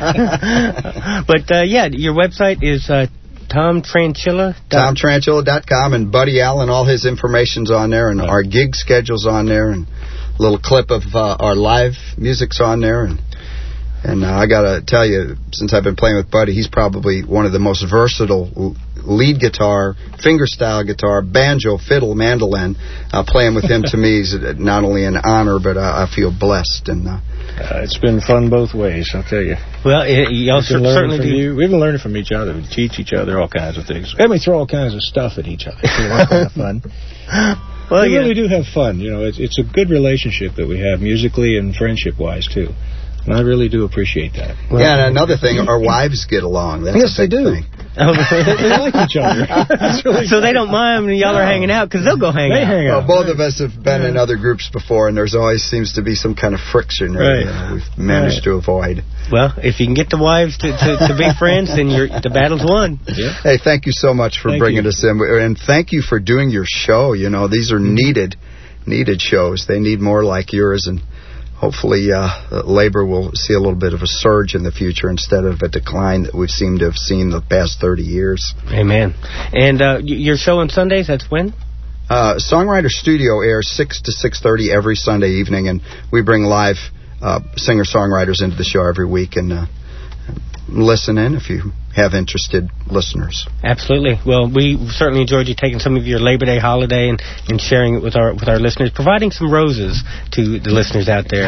D: But, yeah, your website is Tom Tranchilla?
F: TomTranchilla.com, and Buddy Allen, all his information's on there, and our gig schedule's on there, and a little clip of our live music's on there, and I got to tell you, since I've been playing with Buddy, he's probably one of the most versatile lead guitar, fingerstyle guitar, banjo, fiddle, mandolin. Playing with him, to me, is not only an honor, but I feel blessed. And
H: it's been fun both ways, I'll tell you.
D: Well, y'all certainly do.
H: We've been learning from each other. We teach each other all kinds of things. And we throw all kinds of stuff at each other. So that's kind of fun. Well, we really do have fun. You know, it's a good relationship that we have musically and friendship-wise, too. And I really do appreciate that.
F: Well, yeah, and another thing, our wives get along. That's
H: yes,
F: a big
H: they do.
F: Thing.
H: They like each other. Really
D: so they don't mind when y'all are hanging out, because they'll go hang out.
F: Hang out. Well, both of us have been in other groups before, and there's always seems to be some kind of friction that we've managed to avoid.
D: Well, if you can get the wives to be friends, then the battle's won.
F: Yeah. Hey, thank you so much for bringing us in. And thank you for doing your show. You know, these are needed shows. They need more like yours, and hopefully labor will see a little bit of a surge in the future instead of a decline that we've seemed to have seen the past 30 years.
D: Amen. And your show on Sundays, that's when?
F: Songwriter Studio airs 6 to 6:30 every Sunday evening, and we bring live singer-songwriters into the show every week, and listen in if you have interested listeners.
D: Absolutely. Well, we certainly enjoyed you taking some of your Labor Day holiday and sharing it with our listeners, providing some roses to the listeners out there.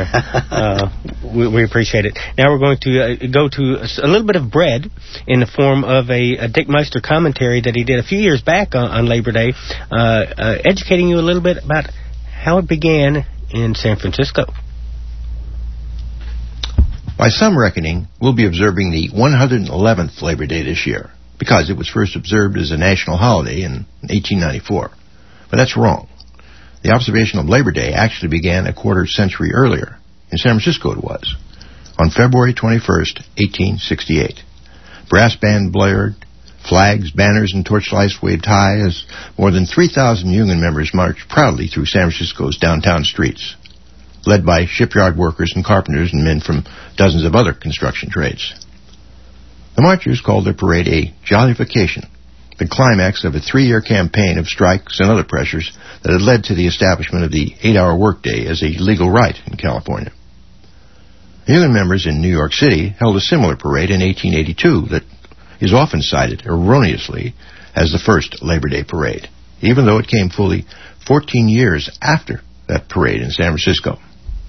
D: We appreciate it. Now we're going to go to a little bit of bread in the form of a Dick Meister commentary that he did a few years back on Labor Day, educating you a little bit about how it began in San Francisco.
O: By some reckoning, we'll be observing the 111th Labor Day this year, because it was first observed as a national holiday in 1894. But that's wrong. The observation of Labor Day actually began a quarter century earlier, In San Francisco it was, on February 21st, 1868. Brass band blared, flags, banners, and torchlights waved high as more than 3,000 Union members marched proudly through San Francisco's downtown streets, led by shipyard workers and carpenters and men from dozens of other construction trades. The marchers called their parade a jollification, the climax of a 3-year campaign of strikes and other pressures that had led to the establishment of the 8-hour workday as a legal right in California. Union members in New York City held a similar parade in 1882 that is often cited erroneously as the first Labor Day parade, even though it came fully 14 years after that parade in San Francisco.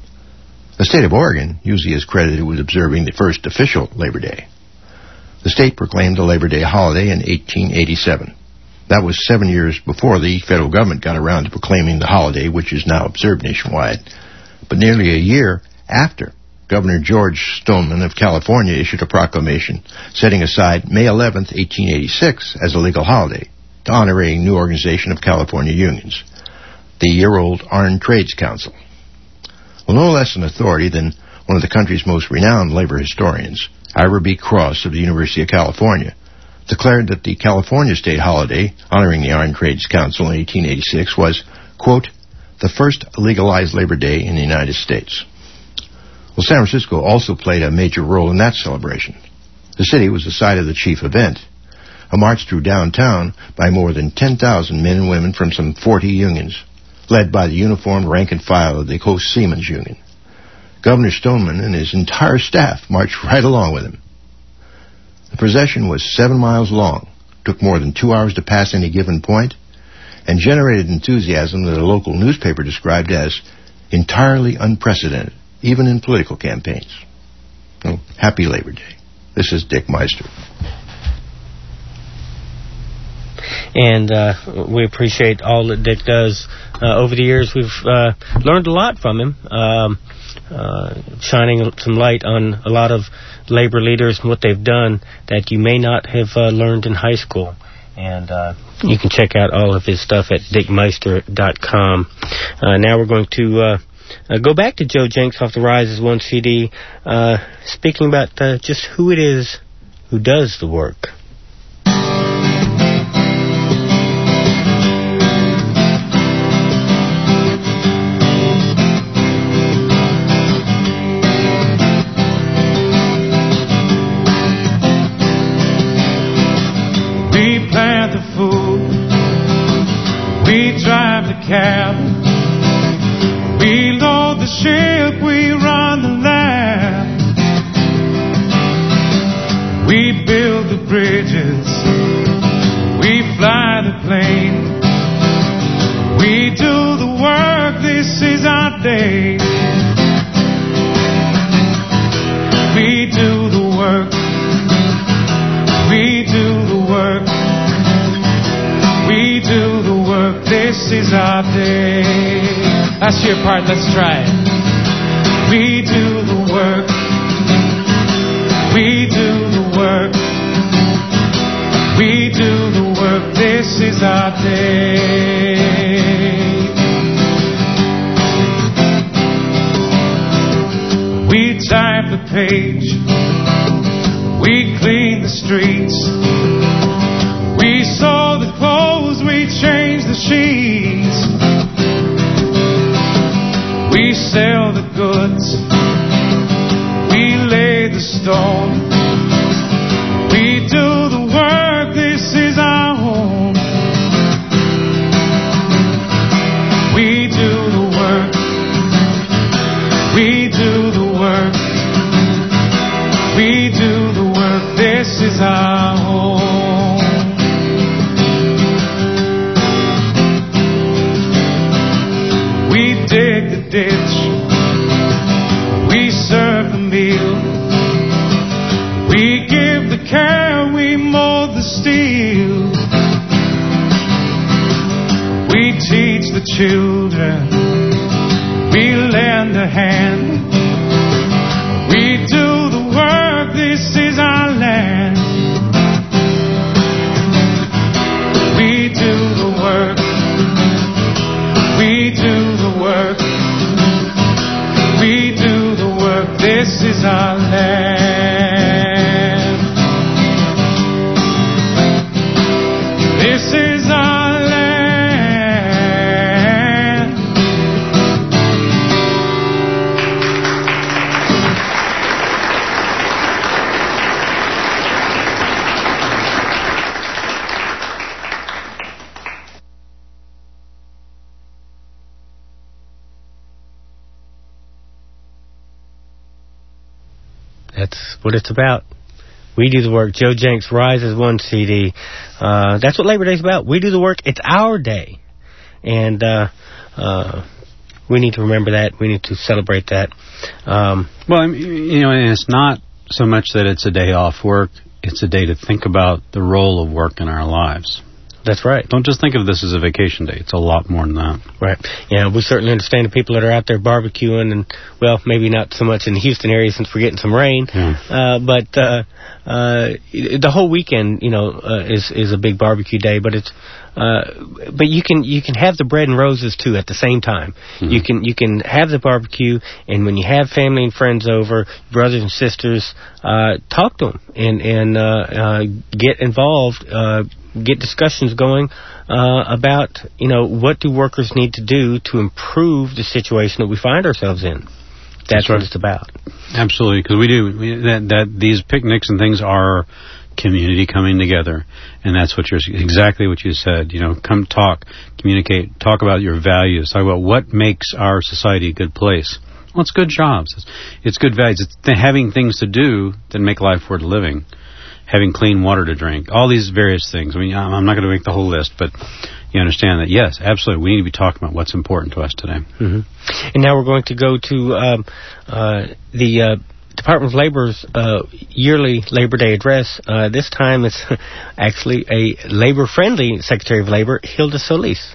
O: The state of Oregon usually is credited with observing the first official Labor Day. The state proclaimed the Labor Day holiday in 1887. That was 7 years before the federal government got around to proclaiming the holiday, which is now observed nationwide. But nearly a year after, Governor George Stoneman of California issued a proclamation setting aside May 11, 1886 as a legal holiday to honor a new organization of California unions, the year-old Iron Trades Council. Well, no less an authority than one of the country's most renowned labor historians, Ira B. Cross of the University of California, declared that the California state holiday honoring the Iron Trades Council in 1886 was, quote, the first legalized Labor Day in the United States. Well, San Francisco also played a major role in that celebration. The city was the site of the chief event, a march through downtown by more than 10,000 men and women from some 40 unions, led by the uniformed rank and file of the Coast Seamen's Union. Governor Stoneman and his entire staff marched right along with him. The procession was 7 miles long, took more than 2 hours to pass any given point, and generated enthusiasm that a local newspaper described as entirely unprecedented, even in political campaigns. Well, happy Labor Day. This is Dick Meister.
D: And we appreciate all that Dick does. Over the years, we've learned a lot from him, shining some light on a lot of labor leaders and what they've done that you may not have learned in high school. And you can check out all of his stuff at dickmeister.com. Now we're going to go back to Joe Jenks off the Rises 1 CD, speaking about just who it is who does the work.
C: We plant the food, we drive the cab, we load the ship, we run the lab. We build the bridges, we fly the plane. We do the work, this is our day. We do the work, we do the work. We do the work, this is our day. That's your part, let's try it. We do the work, we do the work, we do the work, this is our day. We type the page, we clean the streets, we sew the clothes, we change the sheets. We sell the goods, we lay the stone. We do the work, this is our home. We do the work, we do the work, we do the work, this is our home. We dig the ditch, we serve the meal, we give the care, we mold the steel. We teach the children, we lend a hand. We do the work, this is our land. We do the work, we do the work, we do
D: That's what it's about. We do the work. Joe Jenks, Rise as One CD. That's what Labor Day's about. We do the work. It's our day. And we need to remember that. We need to celebrate that.
E: Well, and it's not so much that it's a day off work. It's a day to think about the role of work in our lives.
D: That's right.
E: Don't just think of this as a vacation day. It's a lot more than that.
D: Right. Yeah, we certainly understand the people that are out there barbecuing, and, well, maybe not so much in the Houston area since we're getting some rain. Yeah. But the whole weekend, is a big barbecue day. But it's but you can have the bread and roses too at the same time. Mm-hmm. You can have the barbecue, and when you have family and friends over, brothers and sisters, talk to them and get involved. Get discussions going about, what do workers need to do to improve the situation that we find ourselves in. That's what it's about.
E: Absolutely, because we do. That these picnics and things are community coming together, and that's exactly what you said. Come talk, communicate, talk about your values, talk about what makes our society a good place. Well, it's good jobs, it's good values, it's having things to do that make life worth living. Having clean water to drink, all these various things. I mean, I'm not going to make the whole list, but you understand that, yes, absolutely, we need to be talking about what's important to us today.
D: Mm-hmm. And now we're going to go to the Department of Labor's yearly Labor Day address. This time it's actually a labor-friendly Secretary of Labor, Hilda Solis.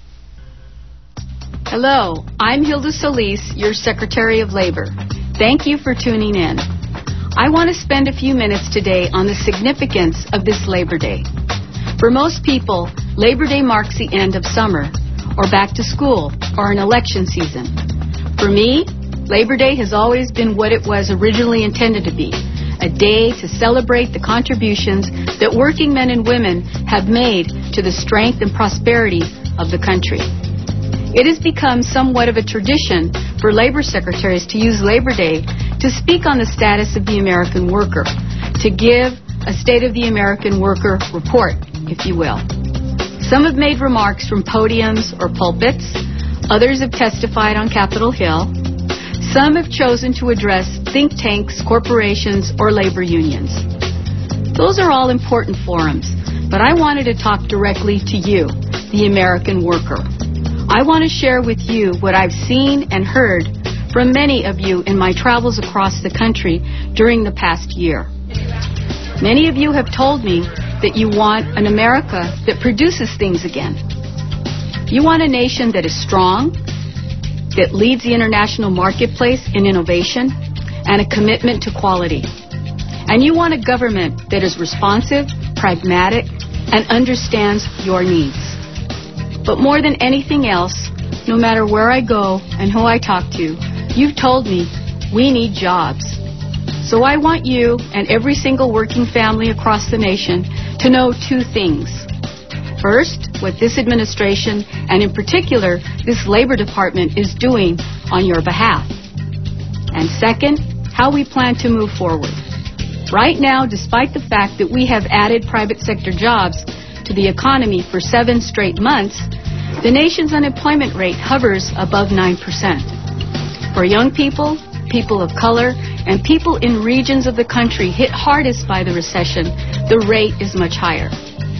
J: Hello, I'm Hilda Solis, your Secretary of Labor. Thank you for tuning in. I want to spend a few minutes today on the significance of this Labor Day. For most people, Labor Day marks the end of summer, or back to school, or an election season. For me, Labor Day has always been what it was originally intended to be, a day to celebrate the contributions that working men and women have made to the strength and prosperity of the country. It has become somewhat of a tradition for labor secretaries to use Labor Day to speak on the status of the American worker, to give a State of the American Worker report, if you will. Some have made remarks from podiums or pulpits. Others have testified on Capitol Hill. Some have chosen to address think tanks, corporations, or labor unions. Those are all important forums, but I wanted to talk directly to you, the American worker. I want to share with you what I've seen and heard from many of you in my travels across the country during the past year. Many of you have told me that you want an America that produces things again. You want a nation that is strong, that leads the international marketplace in innovation, and a commitment to quality. And you want a government that is responsive, pragmatic, and understands your needs. But more than anything else, no matter where I go and who I talk to, you've told me we need jobs. So I want you and every single working family across the nation to know two things. First, what this administration, and in particular this Labor Department, is doing on your behalf. And second, how we plan to move forward. Right now, despite the fact that we have added private sector jobs to the economy for 7 straight months, the nation's unemployment rate hovers above 9%. For young people, people of color, and people in regions of the country hit hardest by the recession, the rate is much higher.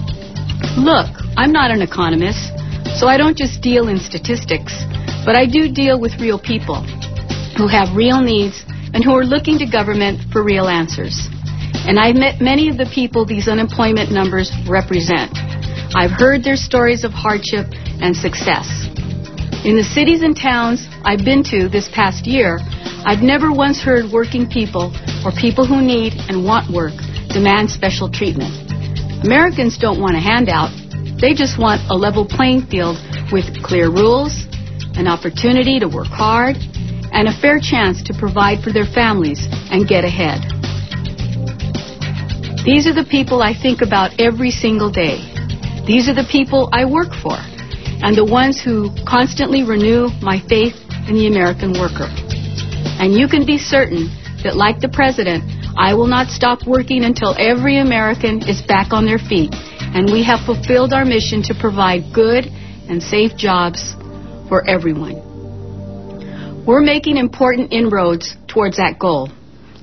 J: Look, I'm not an economist, so I don't just deal in statistics, but I do deal with real people who have real needs and who are looking to government for real answers. And I've met many of the people these unemployment numbers represent. I've heard their stories of hardship and success. In the cities and towns I've been to this past year, I've never once heard working people or people who need and want work demand special treatment. Americans don't want a handout. They just want a level playing field with clear rules, an opportunity to work hard, and a fair chance to provide for their families and get ahead. These are the people I think about every single day. These are the people I work for, and the ones who constantly renew my faith in the American worker. And you can be certain that, like the President, I will not stop working until every American is back on their feet, and we have fulfilled our mission to provide good and safe jobs for everyone. We're making important inroads towards that goal.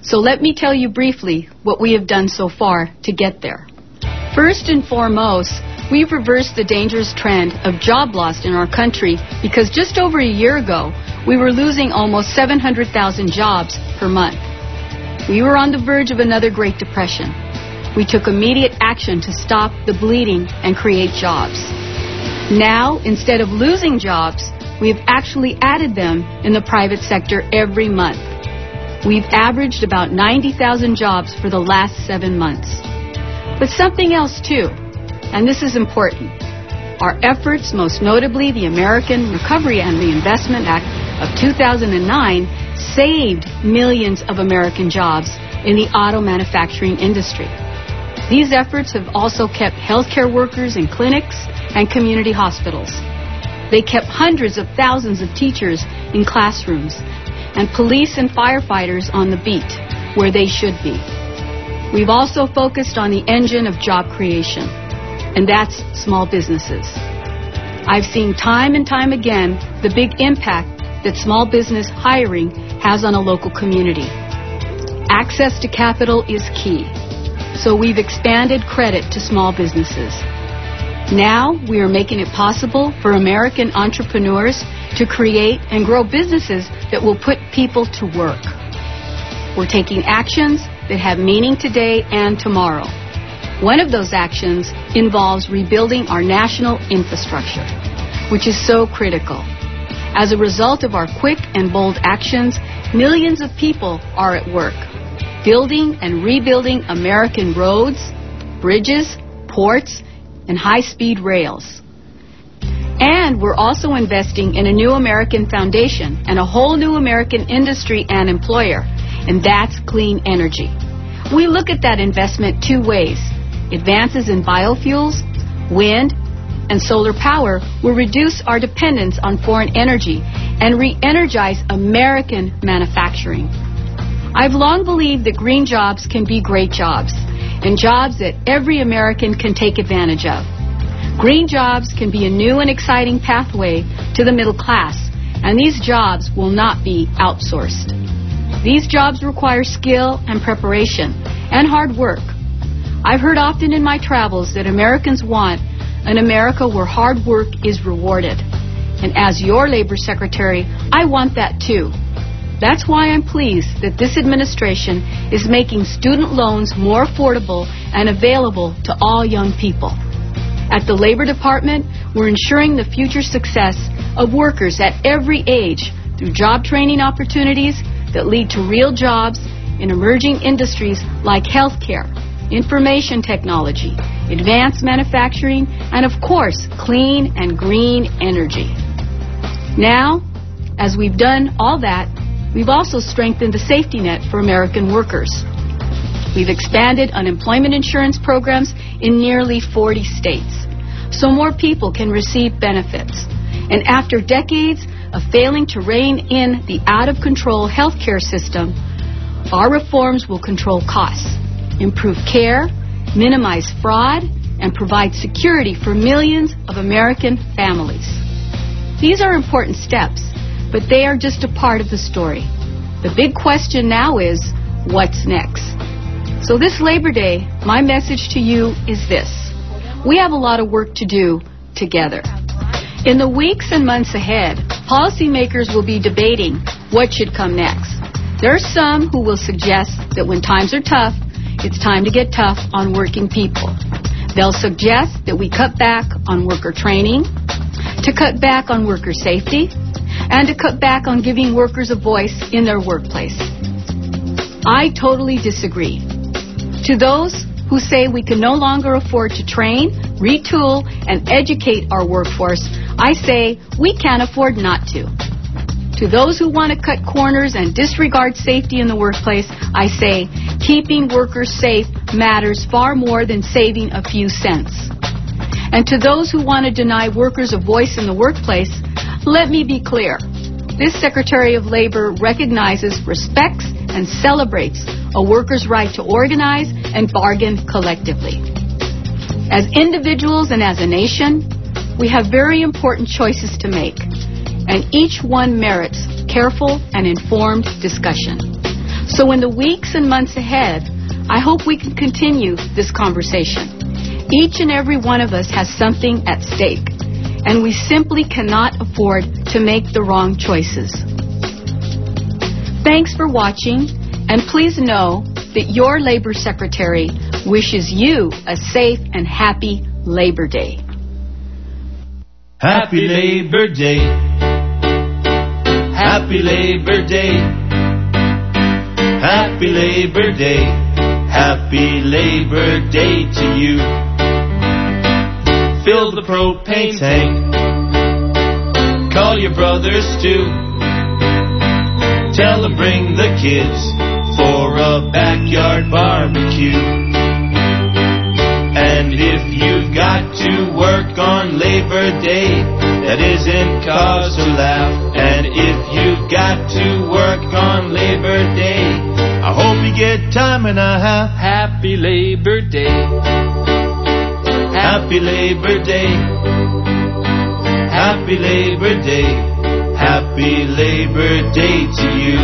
J: So let me tell you briefly what we have done so far to get there. First and foremost, we've reversed the dangerous trend of job loss in our country because just over a year ago, we were losing almost 700,000 jobs per month. We were on the verge of another Great Depression. We took immediate action to stop the bleeding and create jobs. Now, instead of losing jobs, we've actually added them in the private sector every month. We've averaged about 90,000 jobs for the last 7 months. But something else, too, and this is important. Our efforts, most notably the American Recovery and Reinvestment Act of 2009, saved millions of American jobs in the auto manufacturing industry. These efforts have also kept healthcare workers in clinics and community hospitals. They kept hundreds of thousands of teachers in classrooms and police and firefighters on the beat where they should be. We've also focused on the engine of job creation, and that's small businesses. I've seen time and time again the big impact that small business hiring has on a local community. Access to capital is key, so we've expanded credit to small businesses. Now we are making it possible for American entrepreneurs to create and grow businesses that will put people to work. We're taking actions that have meaning today and tomorrow. One of those actions involves rebuilding our national infrastructure, which is so critical. As a result of our quick and bold actions, millions of people are at work, building and rebuilding American roads, bridges, ports, and high-speed rails. And we're also investing in a new American foundation and a whole new American industry and employer, and that's clean energy. We look at that investment two ways. Advances in biofuels, wind, and solar power will reduce our dependence on foreign energy and re-energize American manufacturing. I've long believed that green jobs can be great jobs, and jobs that every American can take advantage of. Green jobs can be a new and exciting pathway to the middle class, and these jobs will not be outsourced. These jobs require skill and preparation and hard work. I've heard often in my travels that Americans want an America where hard work is rewarded. And as your Labor Secretary, I want that too. That's why I'm pleased that this administration is making student loans more affordable and available to all young people. At the Labor Department, we're ensuring the future success of workers at every age through job training opportunities that lead to real jobs in emerging industries like healthcare, information technology, advanced manufacturing, and of course, clean and green energy. Now, as we've done all that, we've also strengthened the safety net for American workers. We've expanded unemployment insurance programs in nearly 40 states, so more people can receive benefits. And after decades of failing to rein in the out-of-control healthcare system, our reforms will control costs, improve care, minimize fraud, and provide security for millions of American families. These are important steps, but they are just a part of the story. The big question now is, what's next? So this Labor Day, my message to you is this. We have a lot of work to do together. In the weeks and months ahead, policymakers will be debating what should come next. There are some who will suggest that when times are tough, it's time to get tough on working people. They'll suggest that we cut back on worker training, to cut back on worker safety, and to cut back on giving workers a voice in their workplace. I totally disagree. To those who say we can no longer afford to train, retool, and educate our workforce, I say we can't afford not to. To those who want to cut corners and disregard safety in the workplace, I say keeping workers safe matters far more than saving a few cents. And to those who want to deny workers a voice in the workplace, let me be clear. This Secretary of Labor recognizes, respects, and celebrates a worker's right to organize and bargain collectively. As individuals and as a nation, we have very important choices to make, and each one merits careful and informed discussion. So in the weeks and months ahead, I hope we can continue this conversation. Each and every one of us has something at stake, and we simply cannot afford to make the wrong choices. Thanks for watching, and please know that your Labor Secretary wishes you a safe and happy Labor Day.
K: Happy Labor Day. Happy Labor Day. Happy Labor Day. Happy Labor Day to you. Fill the propane tank. Call your brothers too. Tell them bring the kids for a backyard barbecue. And if you've got to work on Labor Day, that isn't cause to laugh. And if you've got to work on Labor Day, I hope you get time and a half. Happy Labor Day. Happy Labor Day. Happy Labor Day. Happy Labor Day to you.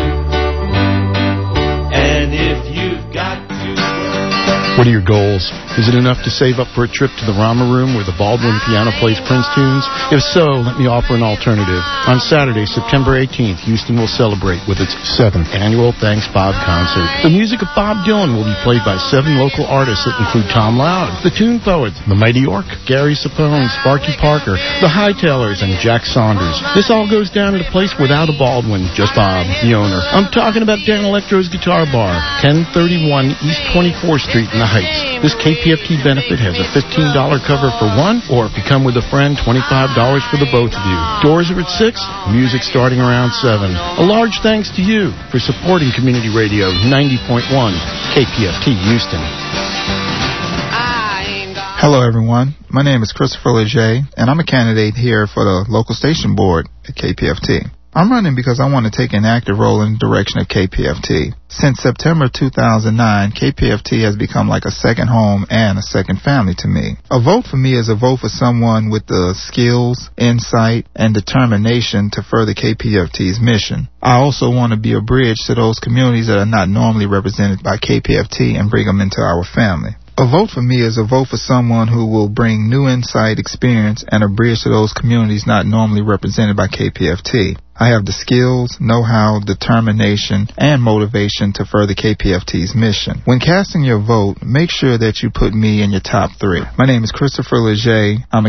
K: And if you've got to...
L: What are your goals? Is it enough to save up for a trip to the Rama Room where the Baldwin piano plays Prince tunes? If so, let me offer an alternative. On Saturday, September 18th, Houston will celebrate with its 7th annual Thanks Bob concert. The music of Bob Dylan will be played by 7 local artists that include Tom Loud, the Tune Poets, the Mighty York, Gary Sapone, Sparky Parker, the Hightailers, and Jack Saunders. This all goes down at a place without a Baldwin, just Bob, the owner. I'm talking about Dan Electro's Guitar Bar, 1031 East 24th Street in the Heights. This KPFT benefit has a $15 cover for one, or if you come with a friend, $25 for the both of you. Doors are at 6, music starting around 7. A large thanks to you for supporting Community Radio 90.1 KPFT Houston.
W: Hello, everyone. My name is Christopher Leger, and I'm a candidate here for the local station board at KPFT. I'm running because I want to take an active role in the direction of KPFT. Since September 2009, KPFT has become like a second home and a second family to me. A vote for me is a vote for someone with the skills, insight, and determination to further KPFT's mission. I also want to be a bridge to those communities that are not normally represented by KPFT and bring them into our family. A vote for me is a vote for someone who will bring new insight, experience, and a bridge to those communities not normally represented by KPFT. I have the skills, know-how, determination, and motivation to further KPFT's mission. When casting your vote, make sure that you put me in your top 3. My name is Christopher Leger. I'm a